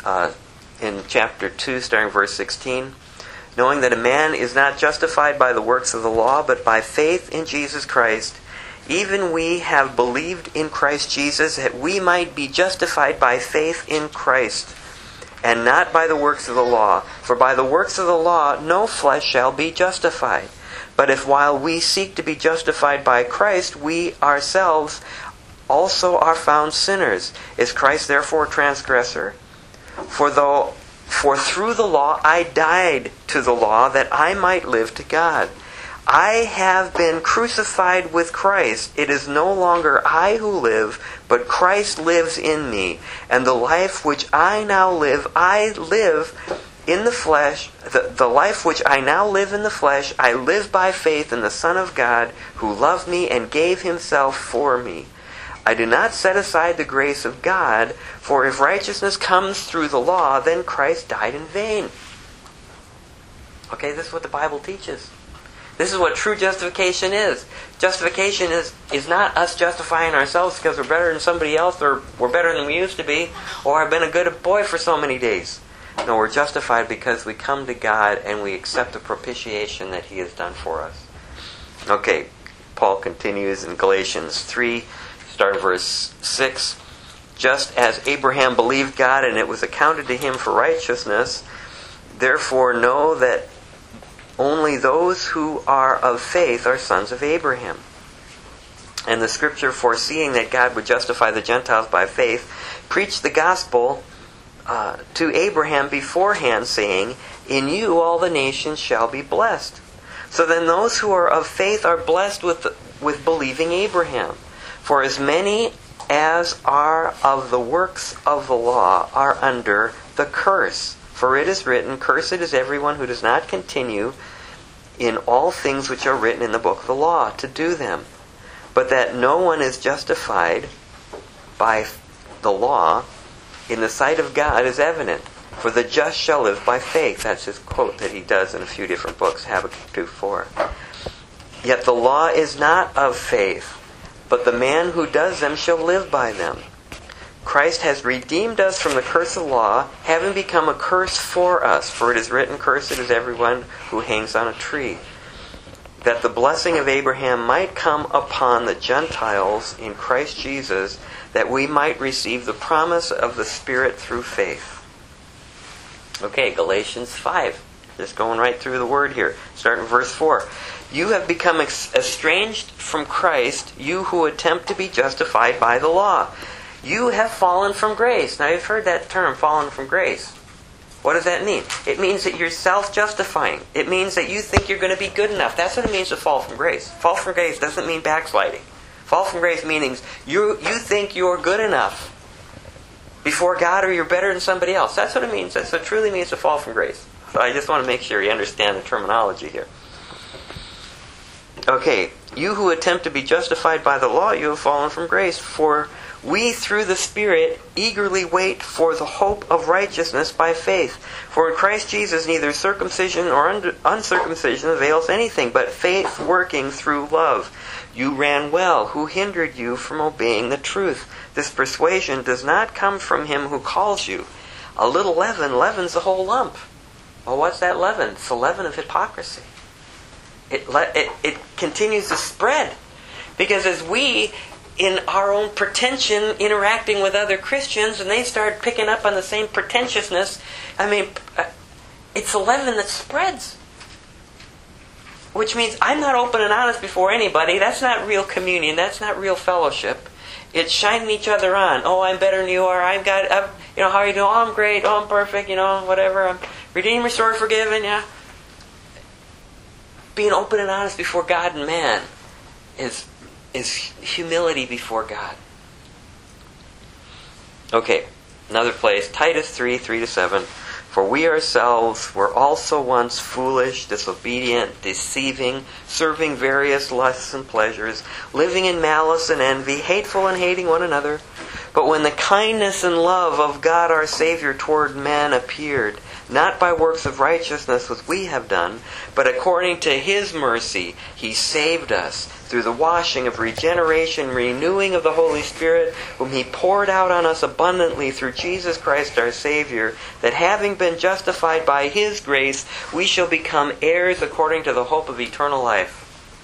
in chapter 2, starting verse 16. Knowing that a man is not justified by the works of the law, but by faith in Jesus Christ, even we have believed in Christ Jesus, that we might be justified by faith in Christ, and not by the works of the law. For by the works of the law no flesh shall be justified. But if while we seek to be justified by Christ, we ourselves also are found sinners, is Christ therefore a transgressor? For through the law I died to the law, that I might live to God. I have been crucified with Christ. It is no longer I who live, but Christ lives in me. And the life which I now live, I live in the flesh. The life which I now live in the flesh, I live by faith in the Son of God, who loved me and gave himself for me. I do not set aside the grace of God, for if righteousness comes through the law, then Christ died in vain. Okay, this is what the Bible teaches. This is what true justification is. Justification is not us justifying ourselves because we're better than somebody else, or we're better than we used to be, or I've been a good boy for so many days. No, we're justified because we come to God and we accept the propitiation that He has done for us. Okay, Paul continues in Galatians 3, start verse 6. Just as Abraham believed God and it was accounted to him for righteousness, therefore know that only those who are of faith are sons of Abraham. And the Scripture, foreseeing that God would justify the Gentiles by faith, preached the gospel to Abraham beforehand, saying, in you all the nations shall be blessed. So then those who are of faith are blessed with believing Abraham. For as many as are of the works of the law are under the curse. For it is written, cursed is everyone who does not continue in all things which are written in the book of the law, to do them. But that no one is justified by the law in the sight of God is evident. For the just shall live by faith. That's his quote that he does in a few different books, Habakkuk 2:4. Yet the law is not of faith, but the man who does them shall live by them. Christ has redeemed us from the curse of law, having become a curse for us. For it is written, cursed is everyone who hangs on a tree. That the blessing of Abraham might come upon the Gentiles in Christ Jesus, that we might receive the promise of the Spirit through faith. Okay, Galatians 5. Just going right through the word here. Starting verse 4. You have become estranged from Christ, you who attempt to be justified by the law. You have fallen from grace. Now you've heard that term, fallen from grace. What does that mean? It means that you're self-justifying. It means that you think you're going to be good enough. That's what it means to fall from grace. Fall from grace doesn't mean backsliding. Fall from grace means you think you're good enough before God, or you're better than somebody else. That's what it means. That's what it truly means to fall from grace. So I just want to make sure you understand the terminology here. Okay, you who attempt to be justified by the law, you have fallen from grace. For we, through the Spirit, eagerly wait for the hope of righteousness by faith. For in Christ Jesus neither circumcision or uncircumcision avails anything, but faith working through love. You ran well. Who hindered you from obeying the truth? This persuasion does not come from him who calls you. A little leaven leavens the whole lump. Well, what's that leaven? It's the leaven of hypocrisy. It continues to spread. Because as we, in our own pretension, interacting with other Christians, and they start picking up on the same pretentiousness, it's a leaven that spreads. Which means I'm not open and honest before anybody. That's not real communion. That's not real fellowship. It's shining each other on. Oh, I'm better than you are. how are you doing? Oh, I'm great. Oh, I'm perfect. Whatever. I'm redeemed, restored, forgiven. Yeah. Being open and honest before God and man is humility before God. Okay, another place, Titus 3:3-7. For we ourselves were also once foolish, disobedient, deceiving, serving various lusts and pleasures, living in malice and envy, hateful and hating one another. But when the kindness and love of God our Savior toward men appeared, not by works of righteousness which we have done, but according to His mercy, He saved us through the washing of regeneration, renewing of the Holy Spirit, whom He poured out on us abundantly through Jesus Christ our Savior, that having been justified by His grace, we shall become heirs according to the hope of eternal life.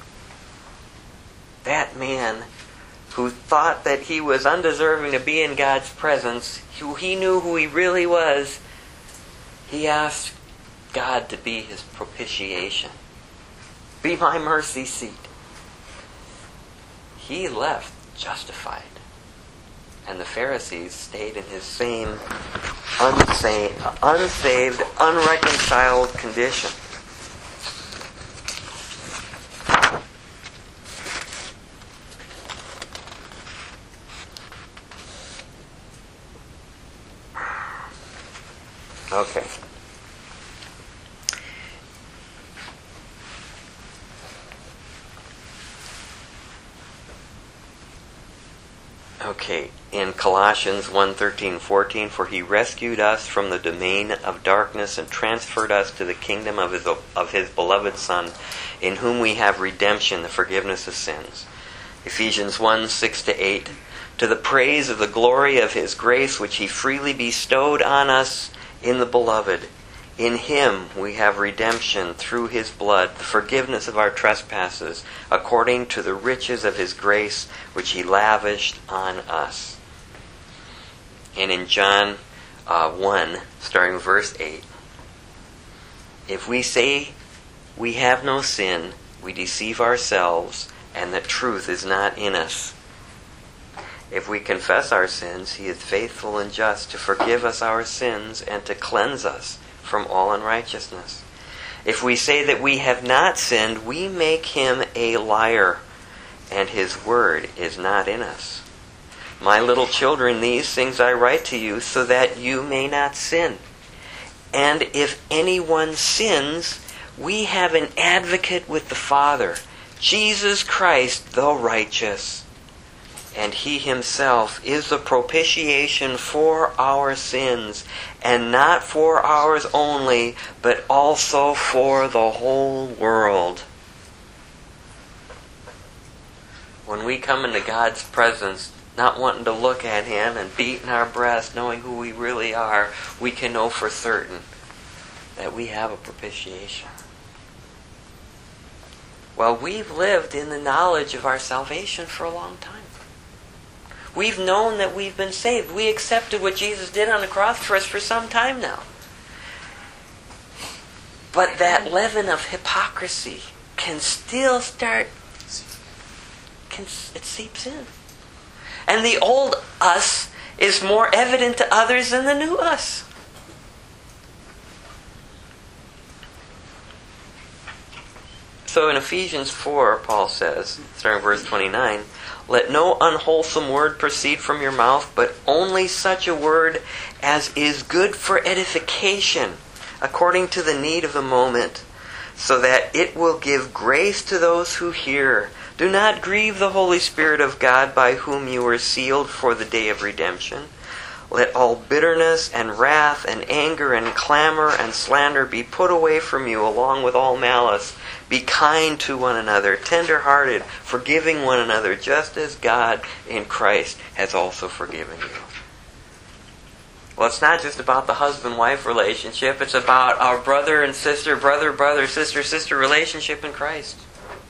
That man who thought that he was undeserving to be in God's presence, who he knew who he really was, he asked God to be his propitiation. Be my mercy seat. He left justified. And the Pharisees stayed in his same unsaved, unreconciled condition. Okay. Okay, in Colossians 1:13-14, for He rescued us from the domain of darkness and transferred us to the kingdom of His beloved Son, in whom we have redemption, the forgiveness of sins. Ephesians 1:6-8, to the praise of the glory of His grace, which He freely bestowed on us in the Beloved. In Him we have redemption through His blood, the forgiveness of our trespasses, according to the riches of His grace, which He lavished on us. And in John 1, starting verse 8, if we say we have no sin, we deceive ourselves, and the truth is not in us. If we confess our sins, He is faithful and just to forgive us our sins and to cleanse us from all unrighteousness. If we say that we have not sinned, we make Him a liar, and His word is not in us. My little children, these things I write to you so that you may not sin. And if anyone sins, we have an advocate with the Father, Jesus Christ the righteous. And He Himself is the propitiation for our sins, and not for ours only, but also for the whole world. When we come into God's presence, not wanting to look at Him and beating our breast, knowing who we really are, we can know for certain that we have a propitiation. Well, we've lived in the knowledge of our salvation for a long time. We've known that we've been saved. We accepted what Jesus did on the cross for us for some time now. But that leaven of hypocrisy can still it seeps in. And the old us is more evident to others than the new us. So in Ephesians 4, Paul says, starting verse 29, let no unwholesome word proceed from your mouth, but only such a word as is good for edification, according to the need of the moment, so that it will give grace to those who hear. Do not grieve the Holy Spirit of God, by whom you were sealed for the day of redemption. Let all bitterness and wrath and anger and clamor and slander be put away from you, along with all malice. Be kind to one another, tender-hearted, forgiving one another, just as God in Christ has also forgiven you. Well, it's not just about the husband-wife relationship. It's about our brother and sister, brother, sister relationship in Christ.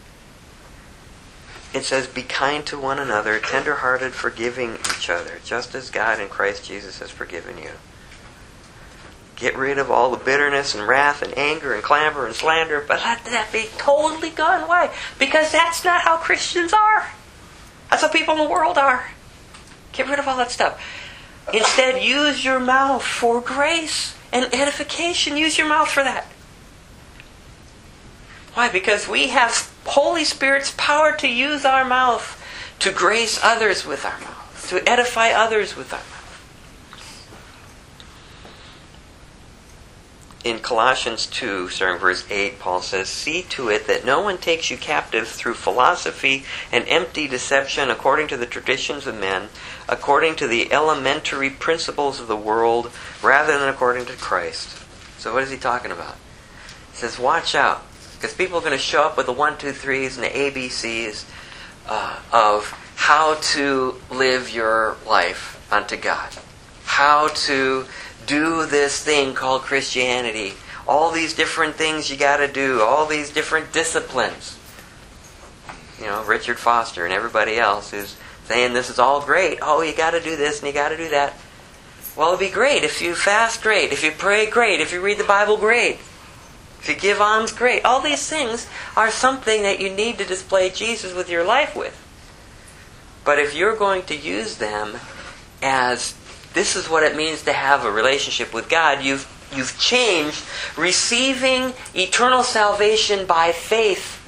It says, be kind to one another, tender-hearted, forgiving each other, just as God in Christ Jesus has forgiven you. Get rid of all the bitterness and wrath and anger and clamor and slander, but let that be totally gone. Why? Because that's not how Christians are. That's how people in the world are. Get rid of all that stuff. Instead, use your mouth for grace and edification. Use your mouth for that. Why? Because we have Holy Spirit's power to use our mouth to grace others with our mouth, to edify others with our mouth. In Colossians 2, starting verse 8, Paul says, "See to it that no one takes you captive through philosophy and empty deception according to the traditions of men, according to the elementary principles of the world, rather than according to Christ." So what is he talking about? He says, watch out, because people are going to show up with the 1, 2, 3s and the ABCs of how to live your life unto God. How to do this thing called Christianity. All these different things you got to do. All these different disciplines. You know, Richard Foster and everybody else is saying this is all great. Oh, you got to do this and you got to do that. Well, it'd be great if you fast, great. If you pray, great. If you read the Bible, great. If you give alms, great. All these things are something that you need to display Jesus with your life with. But if you're going to use them as this is what it means to have a relationship with God, you've changed receiving eternal salvation by faith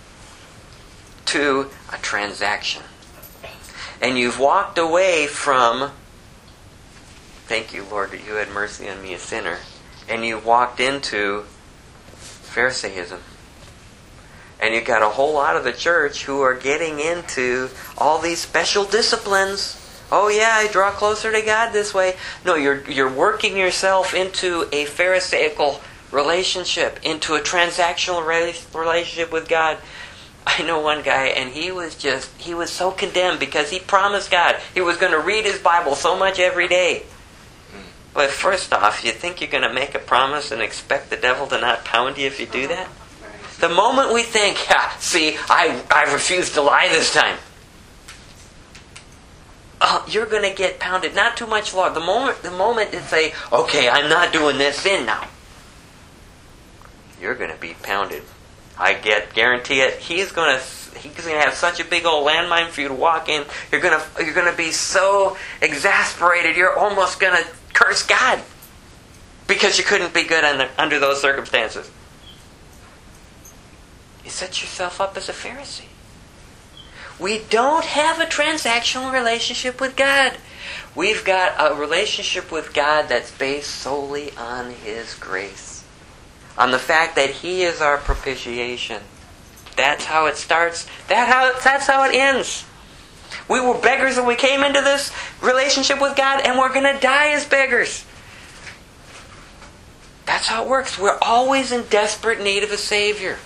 to a transaction. And you've walked away from, thank you, Lord, that you had mercy on me, a sinner. And you've walked into Pharisaism. And you've got a whole lot of the church who are getting into all these special disciplines. Oh yeah, I draw closer to God this way. No, you're working yourself into a Pharisaical relationship, into a transactional relationship with God. I know one guy, and he was so condemned because he promised God he was going to read his Bible so much every day. But first off, you think you're going to make a promise and expect the devil to not pound you if you do that? The moment we think, I refuse to lie this time. You're going to get pounded. Not too much longer. The moment you say, okay, I'm not doing this sin now, you're going to be pounded. I guarantee it. He's going to have such a big old landmine for you to walk in. You're going to be so exasperated. You're almost going to curse God because you couldn't be good under those circumstances. You set yourself up as a Pharisee. We don't have a transactional relationship with God. We've got a relationship with God that's based solely on His grace. On the fact that He is our propitiation. That's how it starts. That's how it ends. We were beggars when we came into this relationship with God, and we're going to die as beggars. That's how it works. We're always in desperate need of a Savior.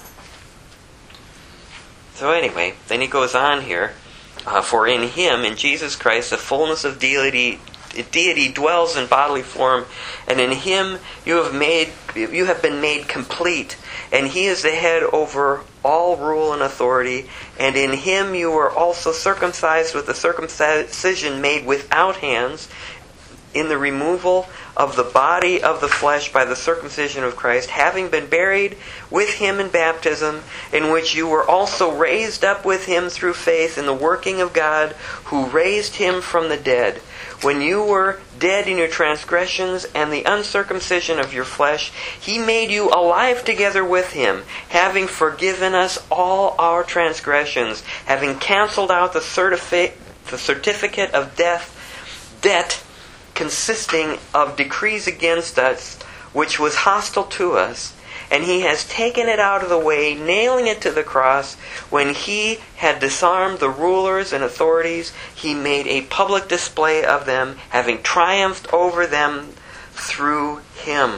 So anyway, then he goes on here, for in Him, in Jesus Christ, the fullness of deity dwells in bodily form, and in Him you have been made complete, and He is the head over all rule and authority, and in Him you were also circumcised with the circumcision made without hands, in the removal of the body of the flesh by the circumcision of Christ, having been buried with Him in baptism, in which you were also raised up with Him through faith in the working of God, who raised Him from the dead. When you were dead in your transgressions and the uncircumcision of your flesh, He made you alive together with Him, having forgiven us all our transgressions, having cancelled out the certificate of debt consisting of decrees against us, which was hostile to us, and He has taken it out of the way, nailing it to the cross. When He had disarmed the rulers and authorities, He made a public display of them, having triumphed over them through Him.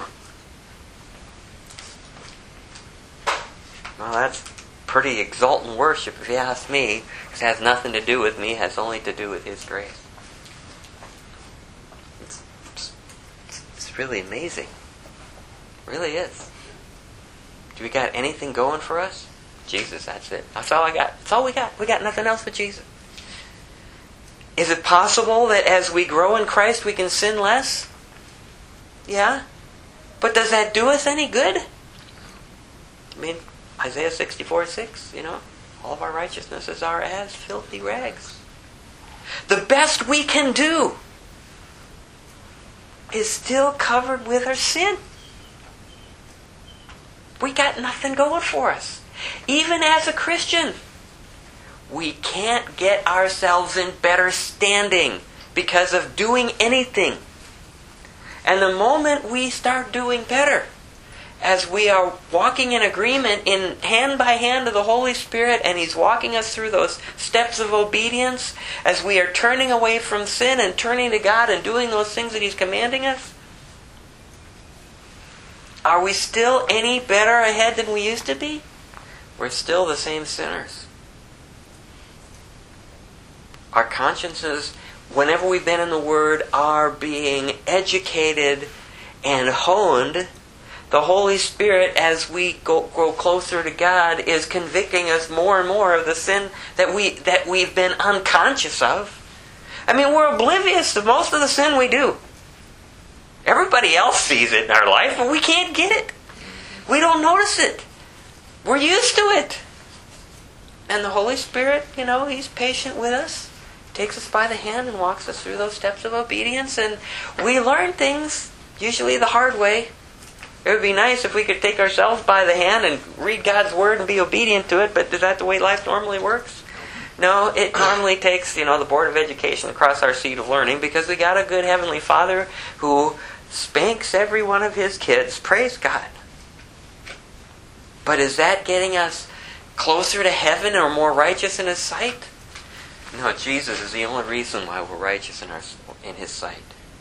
Well, that's pretty exaltant worship, if you ask me. It has nothing to do with me, it has only to do with His grace. It's really amazing. It really is. Do we got anything going for us? Jesus, that's it. That's all I got. That's all we got. We got nothing else but Jesus. Is it possible that as we grow in Christ we can sin less? Yeah. But does that do us any good? I mean, Isaiah 64:6, all of our righteousnesses are as filthy rags. The best we can do is still covered with our sin. We got nothing going for us. Even as a Christian, we can't get ourselves in better standing because of doing anything. And the moment we start doing better, as we are walking in agreement in hand by hand to the Holy Spirit, and He's walking us through those steps of obedience, as we are turning away from sin and turning to God and doing those things that He's commanding us, are we still any better ahead than we used to be? We're still the same sinners. Our consciences, whenever we've been in the Word, are being educated and honed. The Holy Spirit, as we grow closer to God, is convicting us more and more of the sin that we've been unconscious of. I mean, we're oblivious to most of the sin we do. Everybody else sees it in our life, but we can't get it. We don't notice it. We're used to it. And the Holy Spirit, He's patient with us, takes us by the hand and walks us through those steps of obedience, and we learn things, usually the hard way. It would be nice if we could take ourselves by the hand and read God's Word and be obedient to it, but is that the way life normally works? No, it normally takes, the Board of Education across our seat of learning, because we got a good Heavenly Father who spanks every one of His kids. Praise God. But is that getting us closer to heaven or more righteous in His sight? No, Jesus is the only reason why we're righteous in His sight.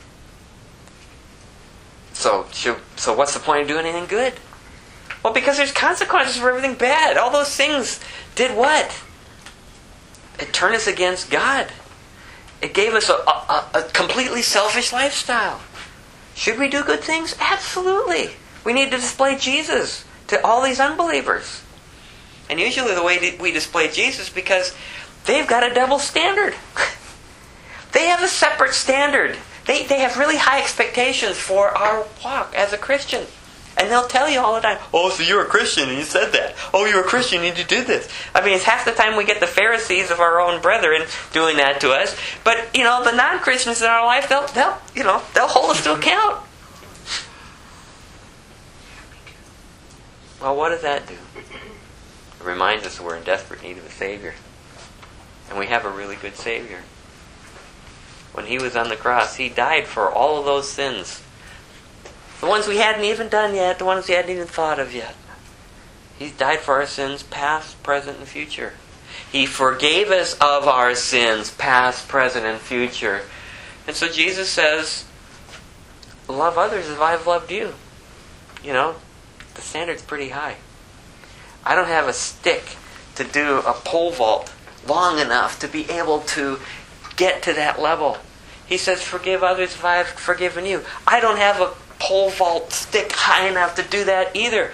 So what's the point of doing anything good? Well, because there's consequences for everything bad. All those things did what? It turned us against God. It gave us a completely selfish lifestyle. Should we do good things? Absolutely. We need to display Jesus to all these unbelievers. And usually the way we display Jesus, because they've got a double standard. They have a separate standard. They have really high expectations for our walk as a Christian. And they'll tell you all the time, oh, so you're a Christian and you said that. Oh, you're a Christian and you did this. I mean, it's half the time we get the Pharisees of our own brethren doing that to us. But, the non-Christians in our life, they'll hold us to account. Well, what does that do? It reminds us we're in desperate need of a Savior. And we have a really good Savior. When He was on the cross, He died for all of those sins. The ones we hadn't even done yet, the ones we hadn't even thought of yet. He died for our sins, past, present, and future. He forgave us of our sins, past, present, and future. And so Jesus says, love others as I've loved you. The standard's pretty high. I don't have a stick to do a pole vault long enough to be able to get to that level. He says, forgive others if I have forgiven you. I don't have a pole vault stick high enough to do that either.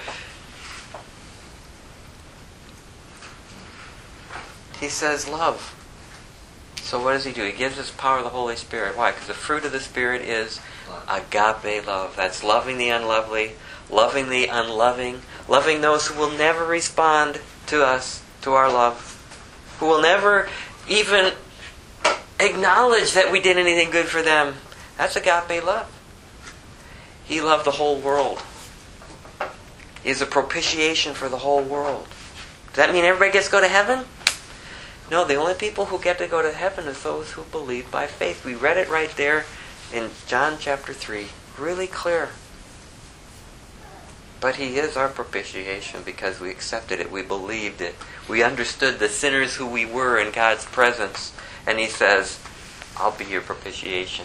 He says love. So what does He do? He gives us power of the Holy Spirit. Why? Because the fruit of the Spirit is agape love. That's loving the unlovely, loving the unloving, loving those who will never respond to us, to our love, who will never even acknowledge that we did anything good for them. That's agape love. He loved the whole world. He is a propitiation for the whole world. Does that mean everybody gets to go to heaven? No, the only people who get to go to heaven is those who believe by faith. We read it right there in John chapter 3. Really clear. But He is our propitiation because we accepted it. We believed it. We understood the sinners who we were in God's presence. And He says, I'll be your propitiation.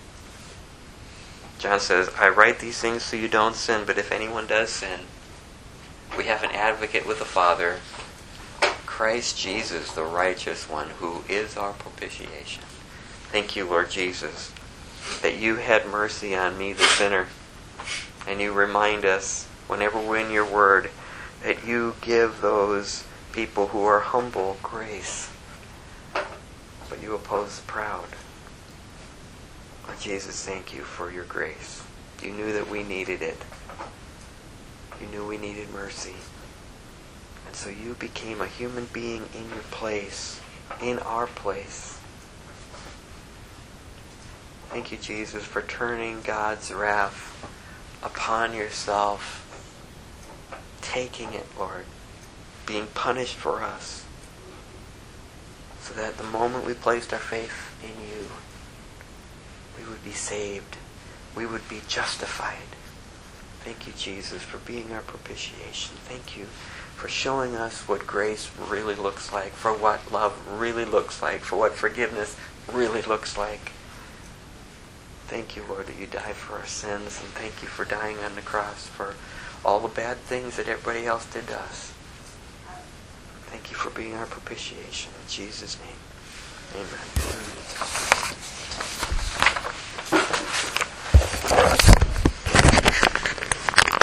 John says, I write these things so you don't sin, but if anyone does sin, we have an advocate with the Father, Christ Jesus, the righteous one, who is our propitiation. Thank you, Lord Jesus, that You had mercy on me, the sinner, and You remind us, whenever we're in Your Word, that You give those people who are humble grace, but You oppose the proud. Lord Jesus, thank You for Your grace. You knew that we needed it. You knew we needed mercy. And so You became a human being in Your place, in our place. Thank you, Jesus, for turning God's wrath upon yourself, taking it, Lord, being punished for us, so that the moment we placed our faith in you, we would be saved. We would be justified. Thank you, Jesus, for being our propitiation. Thank you for showing us what grace really looks like, for what love really looks like, for what forgiveness really looks like. Thank you, Lord, that you died for our sins, and thank you for dying on the cross for all the bad things that everybody else did to us. Thank you for being our propitiation. In Jesus' name, amen.